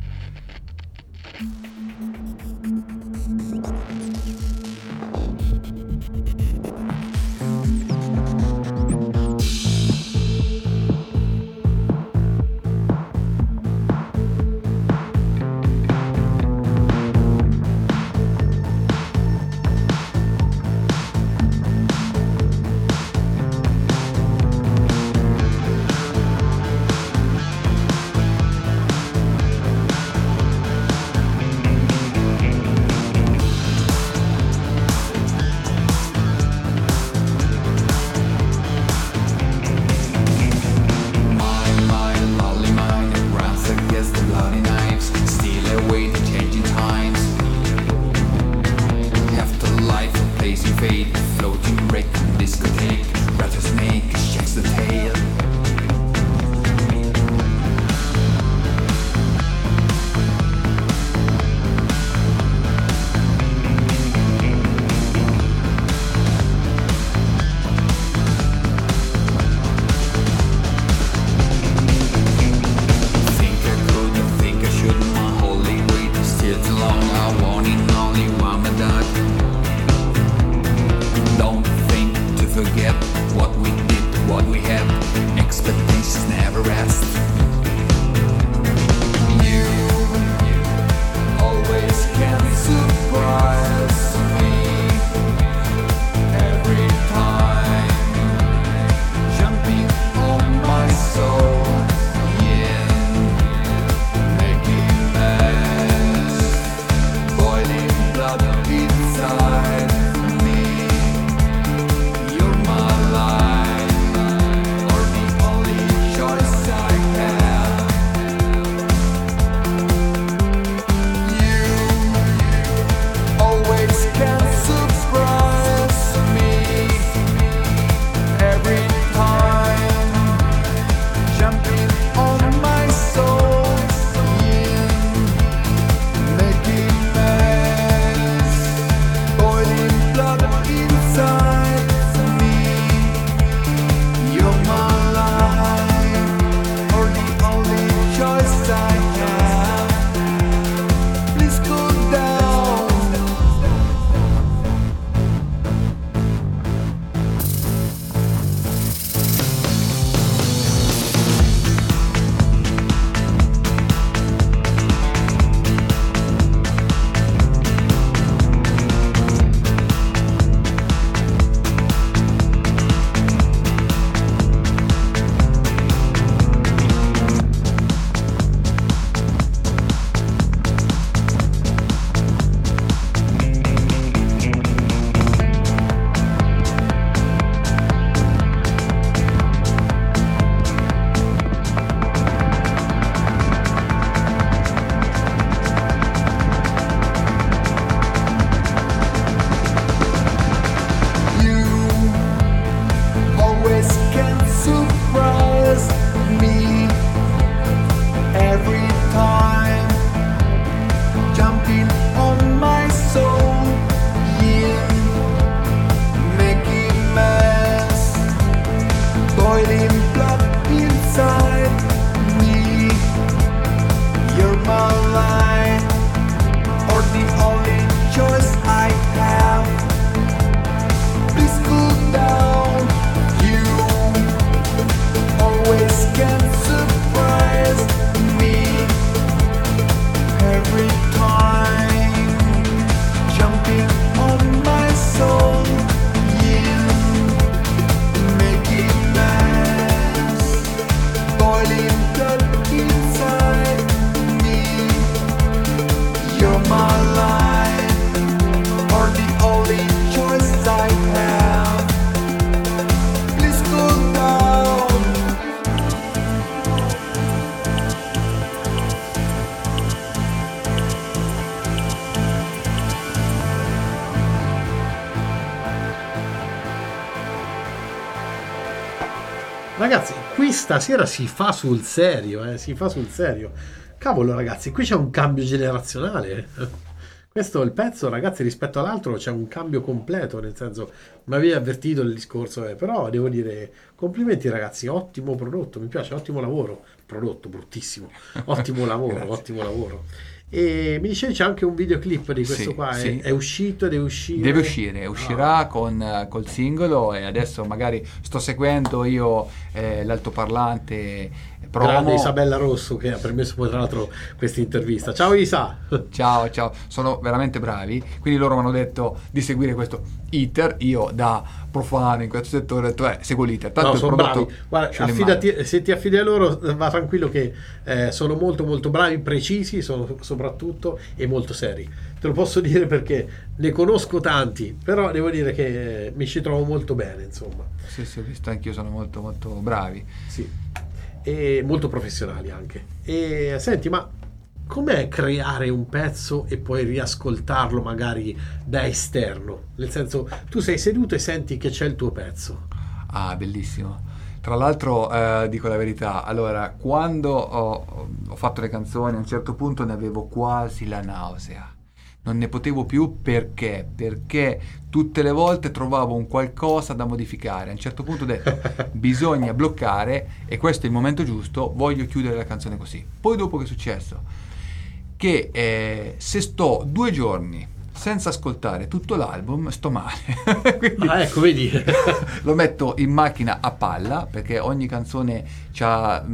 Ragazzi, qui stasera si fa sul serio, si fa sul serio. Cavolo ragazzi, qui c'è un cambio generazionale. Questo è il pezzo, ragazzi, rispetto all'altro c'è un cambio completo, nel senso, mi avevi avvertito il discorso, però devo dire, complimenti ragazzi, ottimo prodotto, mi piace, ottimo lavoro, prodotto bruttissimo, ottimo lavoro, ottimo lavoro. E mi dicevi c'è anche un videoclip di questo Sì, qua, sì. È uscito, deve uscire? Deve uscire, uscirà col singolo, e adesso magari sto seguendo io l'altoparlante promo. Grande Isabella Rosso che ha permesso poi tra l'altro questa intervista. Ciao Isa! Ciao, sono veramente bravi, quindi loro mi hanno detto di seguire questo iter, io da profano in questo settore ho detto seguo l'iter, tanto No, il sono prodotto bravi. Guarda, ce l'ho in mano. se ti affidi a loro va tranquillo che sono molto molto bravi, precisi, sono soprattutto e molto seri. Te lo posso dire perché ne conosco tanti, però devo dire che mi ci trovo molto bene, insomma. Sì, ho visto anch'io, sono molto molto bravi. Sì. E molto professionali anche. E senti, ma com'è creare un pezzo e poi riascoltarlo magari da esterno? Nel senso, tu sei seduto e senti che c'è il tuo pezzo. Ah, bellissimo. Tra l'altro, dico la verità, allora, quando ho fatto le canzoni, a un certo punto ne avevo quasi la nausea. Non ne potevo più perché tutte le volte trovavo un qualcosa da modificare. A un certo punto ho detto bisogna bloccare, e questo è il momento giusto, voglio chiudere la canzone così. Poi dopo che è successo? Che se sto 2 giorni senza ascoltare tutto l'album sto male. Quindi Ecco, vedi. lo metto in macchina a palla, perché ogni canzone fa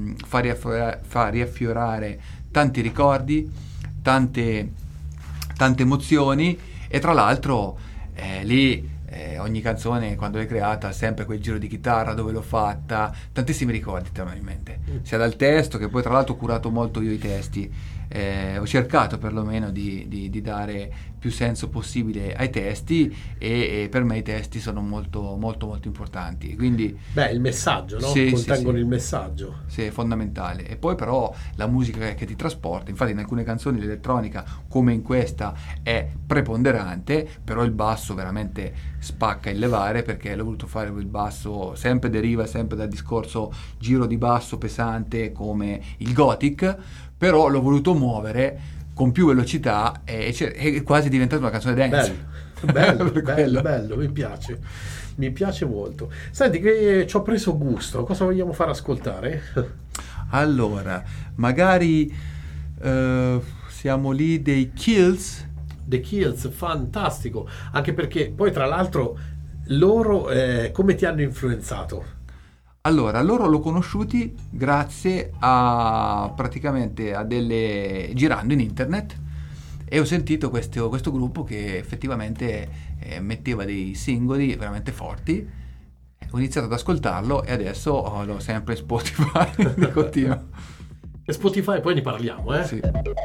riaffiorare tanti ricordi, tante emozioni, e tra l'altro lì ogni canzone quando l'hai creata sempre quel giro di chitarra, dove l'ho fatta, tantissimi ricordi tornano in mente, sia dal testo, che poi tra l'altro ho curato molto io i testi, ho cercato perlomeno di dare più senso possibile ai testi, e per me i testi sono molto molto molto importanti, quindi Il messaggio, no? Sì, Contengono sì. il messaggio. sì, è fondamentale. E poi però la musica che ti trasporta, infatti in alcune canzoni l'elettronica come in questa è preponderante, però il basso veramente spacca il levare, perché l'ho voluto fare il basso, deriva sempre dal discorso giro di basso pesante come il gothic, però l'ho voluto muovere con più velocità, e è quasi diventata una canzone dance. Bello, mi piace molto. Senti che ci ho preso gusto, cosa vogliamo far ascoltare? Allora, magari siamo lì dei Kills. The Kills, fantastico, anche perché poi tra l'altro loro come ti hanno influenzato? Allora, loro l'ho conosciuti grazie a girando in internet, e ho sentito questo gruppo che effettivamente metteva dei singoli veramente forti. Ho iniziato ad ascoltarlo e adesso l'ho sempre in Spotify di continuo. E Spotify poi ne parliamo, Sì.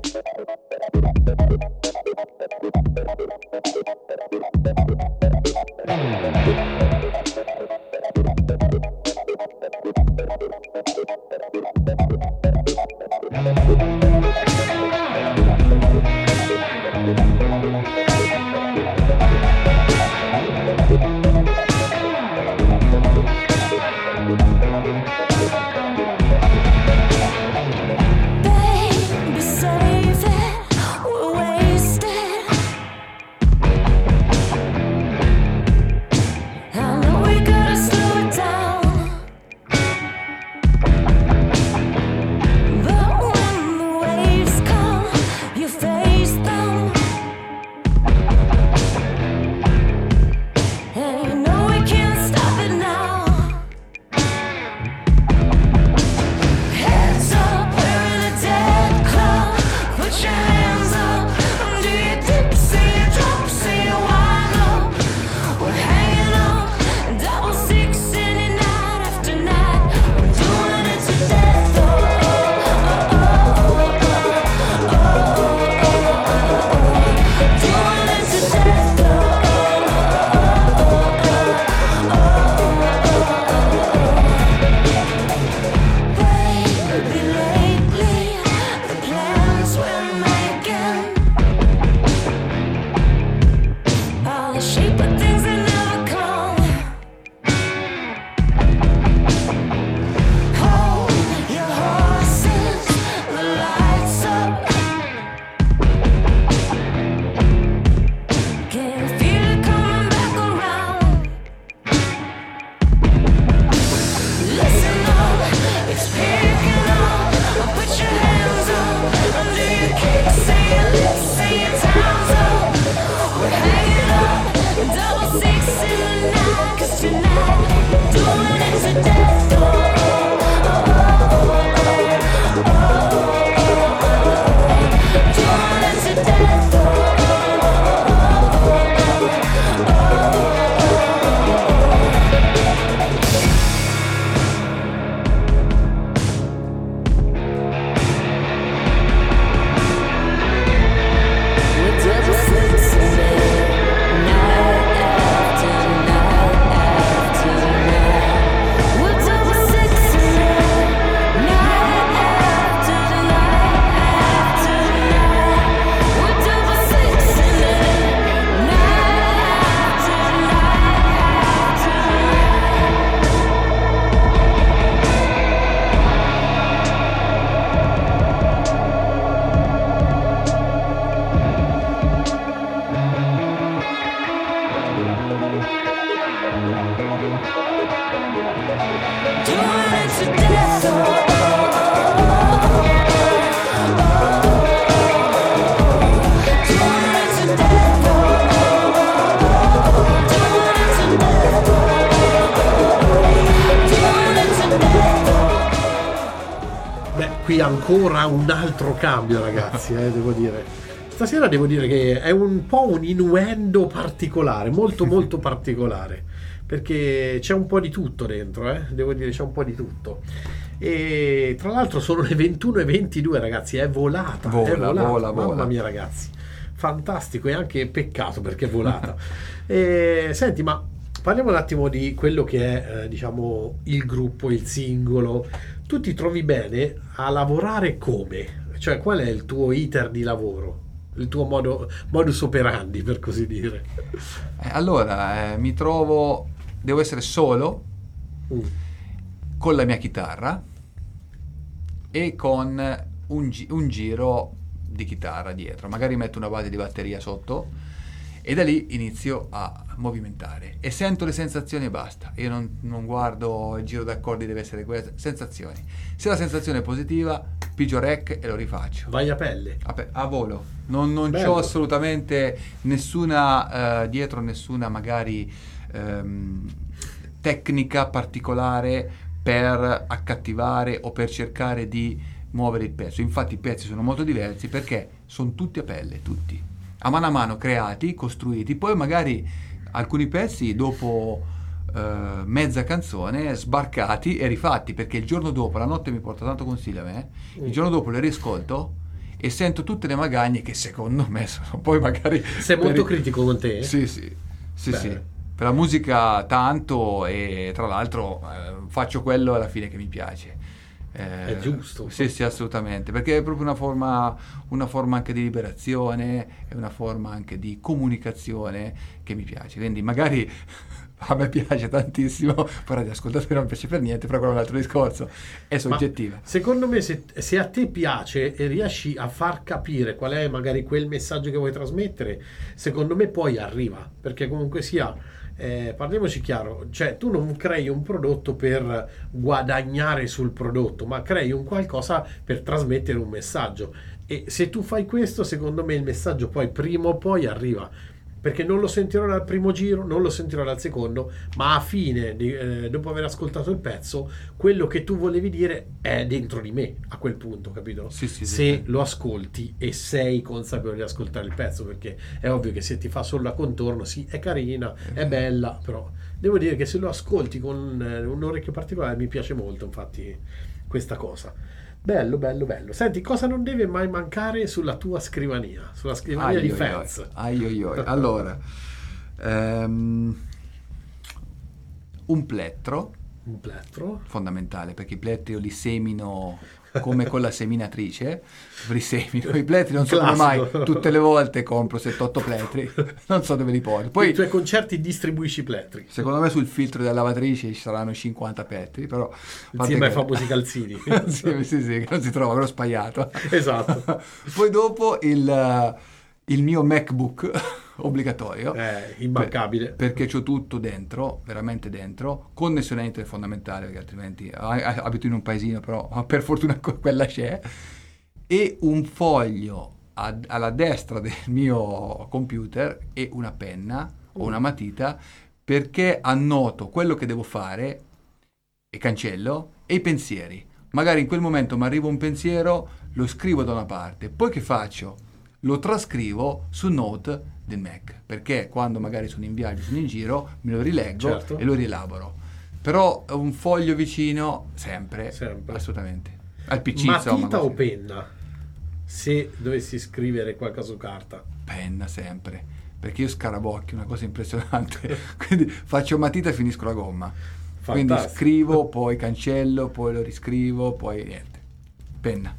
Baby, save it, we're wasted. qui ancora un altro cambio, ragazzi, devo dire. Stasera devo dire che è un po' un innuendo particolare, molto molto particolare, perché c'è un po' di tutto dentro, devo dire, c'è un po' di tutto. E tra l'altro sono le 21:22, ragazzi, è volata, mamma mia, ragazzi, fantastico, e anche peccato perché è volata. Senti, ma parliamo un attimo di quello che è, diciamo, il gruppo, il singolo. Tu ti trovi bene a lavorare come? Cioè, qual è il tuo iter di lavoro? Il tuo modus operandi, per così dire? Allora, mi trovo, devo essere solo con la mia chitarra e con un giro di chitarra dietro. Magari metto una base di batteria sotto e da lì inizio a movimentare e sento le sensazioni e basta. Io non guardo il giro d'accordi, deve essere questo, sensazioni. Se la sensazione è positiva, pigio rec e lo rifaccio. Vai a pelle? A volo. Non c'ho assolutamente nessuna dietro nessuna magari tecnica particolare per accattivare o per cercare di muovere il pezzo. Infatti i pezzi sono molto diversi perché sono tutti a pelle, tutti a mano creati, costruiti, poi magari alcuni pezzi dopo mezza canzone sbarcati e rifatti, perché il giorno dopo, la notte mi porta tanto consiglio a me, il giorno dopo le riascolto e sento tutte le magagne che secondo me sono poi magari... Sei molto critico con te? Sì. Per la musica tanto, e tra l'altro faccio quello alla fine che mi piace. È giusto. Sì, assolutamente, perché è proprio una forma anche di liberazione, è una forma anche di comunicazione che mi piace. Quindi magari a me piace tantissimo, però agli ascoltatori non piace per niente, però quello è un altro discorso, è soggettiva. Ma secondo me se a te piace e riesci a far capire qual è magari quel messaggio che vuoi trasmettere, secondo me poi arriva, perché comunque sia... parliamoci chiaro, cioè tu non crei un prodotto per guadagnare sul prodotto, ma crei un qualcosa per trasmettere un messaggio, e se tu fai questo, secondo me il messaggio poi prima o poi arriva, perché non lo sentirò dal primo giro, non lo sentirò dal secondo, ma a fine dopo aver ascoltato il pezzo, quello che tu volevi dire è dentro di me a quel punto, capito? Se lo ascolti e sei consapevole di ascoltare il pezzo, perché è ovvio che se ti fa solo a contorno, sì, è carina, è bella, però devo dire che se lo ascolti con un orecchio particolare mi piace molto, infatti, questa cosa. Bello. Senti, cosa non deve mai mancare sulla tua scrivania? Sulla scrivania di Fans? Allora, un plettro. Un plettro? Fondamentale, perché i plettri io li semino come con la seminatrice. Risemino i plettri, non so come mai tutte le volte compro 7-8 plettri, non so dove li porto. Poi i tuoi concerti distribuisci plettri? Secondo me sul filtro della lavatrice ci saranno 50 plettri, però insieme ai famosi calzini. sì, che non si trova, però sbagliato. Esatto. Poi dopo il mio MacBook obbligatorio, immancabile, perché c'ho tutto dentro, veramente dentro. Connessione a internet è fondamentale, perché altrimenti abito in un paesino, però per fortuna quella c'è, e un foglio alla destra del mio computer e una penna o una matita, perché annoto quello che devo fare e cancello, e i pensieri. Magari in quel momento mi arriva un pensiero, lo scrivo da una parte, poi che faccio? Lo trascrivo su Note del Mac, perché quando magari sono in viaggio, sono in giro, me lo rileggo e lo rielaboro. Però un foglio vicino sempre. Assolutamente. Al PC, matita o penna? Se dovessi scrivere qualcosa su carta? Penna sempre, perché io scarabocchio, una cosa impressionante. Quindi faccio matita e finisco la gomma. Fantastico. Quindi scrivo, poi cancello, poi lo riscrivo, poi niente. Penna.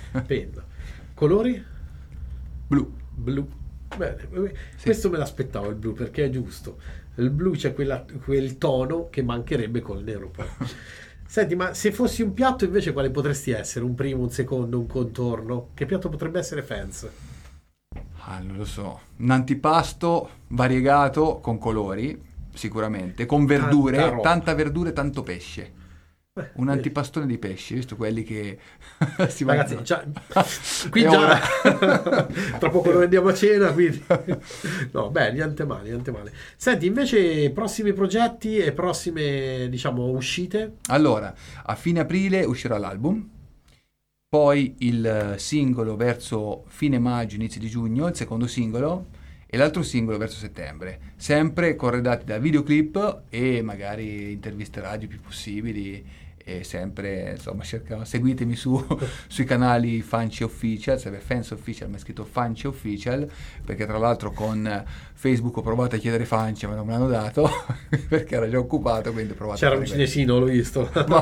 Colori? Blu. Bene, questo me l'aspettavo, il blu, perché è giusto. Il blu c'è quel tono che mancherebbe col nero poi. Senti, ma se fossi un piatto invece quale potresti essere? Un primo, un secondo, un contorno? Che piatto potrebbe essere Fans? Non lo so. Un antipasto variegato con colori, sicuramente, con verdure, tanta verdura e tanto pesce. Un antipastone di pesce, visto quelli che si ragazzi, qui già tra poco noi andiamo a cena, quindi no, beh, niente male. Senti, invece prossimi progetti e prossime, diciamo, uscite? Allora, a fine aprile uscirà l'album, poi il singolo verso fine maggio, inizio di giugno, il secondo singolo, e l'altro singolo verso settembre, sempre corredati da videoclip e magari interviste radio più possibili. E sempre, insomma, seguitemi sui canali Fanci Official, serve Fans Official, ma è scritto Fanci Official, perché tra l'altro con Facebook ho provato a chiedere Fanci, ma non me l'hanno dato perché era già occupato, quindi ho provato. C'era un cinesino, l'ho visto. Mi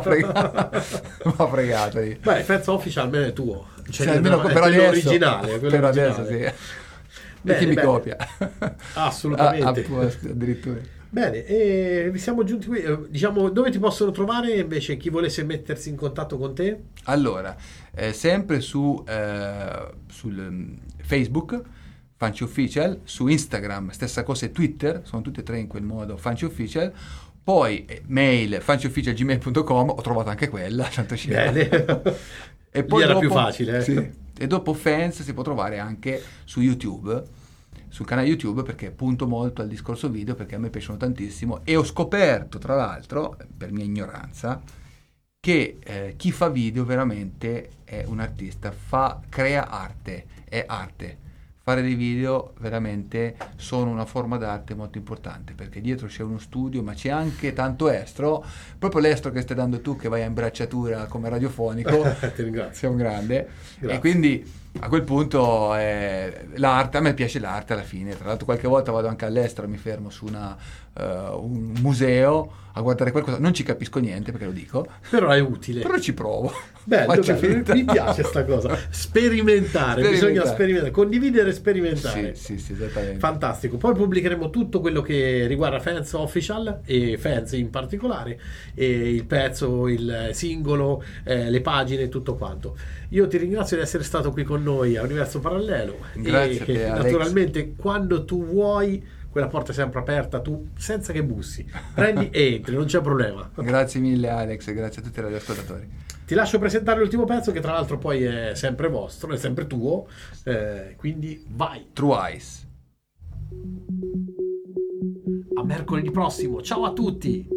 ha fregato. Beh, Fans Official almeno è tuo, cioè, almeno per adesso, originale, per adesso sì. Bene, e chi mi copia? Assolutamente. Addirittura. Bene, e siamo giunti qui. Diciamo, dove ti possono trovare invece chi volesse mettersi in contatto con te? Allora, sempre sul Facebook, Fanci Official, su Instagram, stessa cosa, e Twitter, sono tutte e tre in quel modo, Fanci Official. Poi mail fanciofficial@gmail.com, ho trovato anche quella, tanto Bene. E poi lì era dopo, più facile. Sì. E dopo Fans si può trovare anche su YouTube, sul canale YouTube, perché punto molto al discorso video, perché a me piacciono tantissimo, e ho scoperto, tra l'altro, per mia ignoranza, che chi fa video veramente è un artista, crea arte, è arte. Fare dei video veramente sono una forma d'arte molto importante, perché dietro c'è uno studio, ma c'è anche tanto estro, proprio l'estro che stai dando tu, che vai a imbracciatura come radiofonico. Ti ringrazio. Sei un grande. Grazie. E quindi a quel punto l'arte, a me piace l'arte alla fine. Tra l'altro qualche volta vado anche all'estero, mi fermo su un museo a guardare qualcosa, non ci capisco niente perché lo dico, Però è utile. però ci provo. Bello, Faccio bello. finta. Mi piace sta cosa. Sperimentare, bisogna sperimentare, condividere e sperimentare. Sì, esattamente. Fantastico. Poi pubblicheremo tutto quello che riguarda Fans Official e Fans in particolare, e il pezzo, il singolo, le pagine, tutto quanto. Io ti ringrazio di essere stato qui con noi a Universo Parallelo. Grazie a te, Alex. Naturalmente quando tu vuoi, quella porta è sempre aperta, tu senza che bussi prendi e entri, non c'è problema. Grazie mille Alex e grazie a tutti i radioascoltatori. Ti lascio presentare l'ultimo pezzo, che tra l'altro poi è sempre vostro, è sempre tuo, quindi vai. True Eyes. A mercoledì prossimo, ciao a tutti.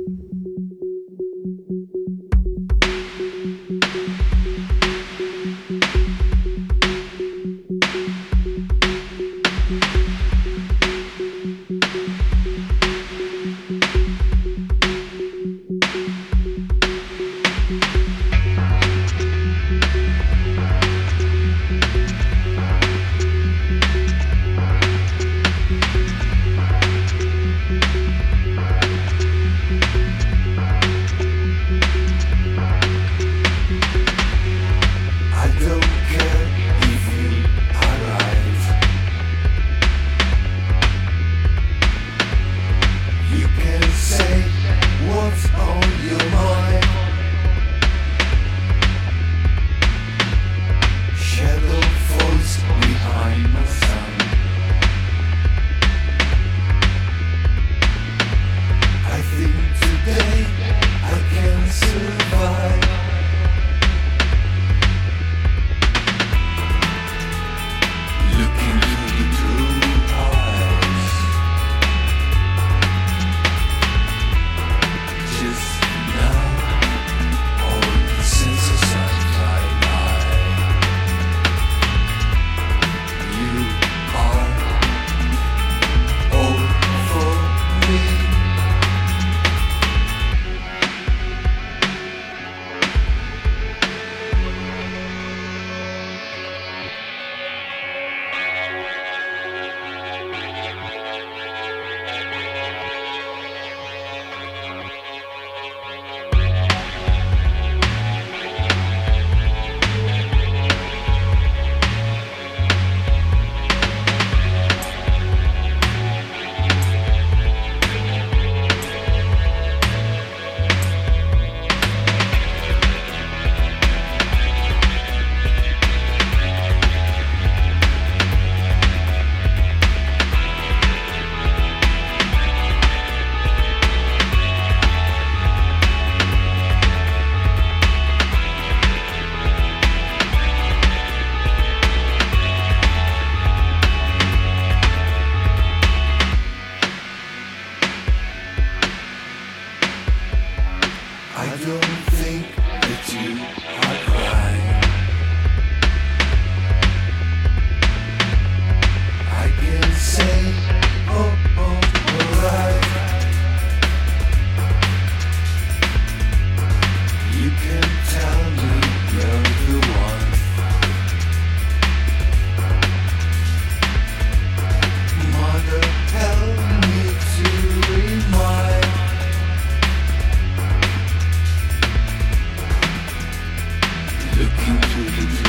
confusion.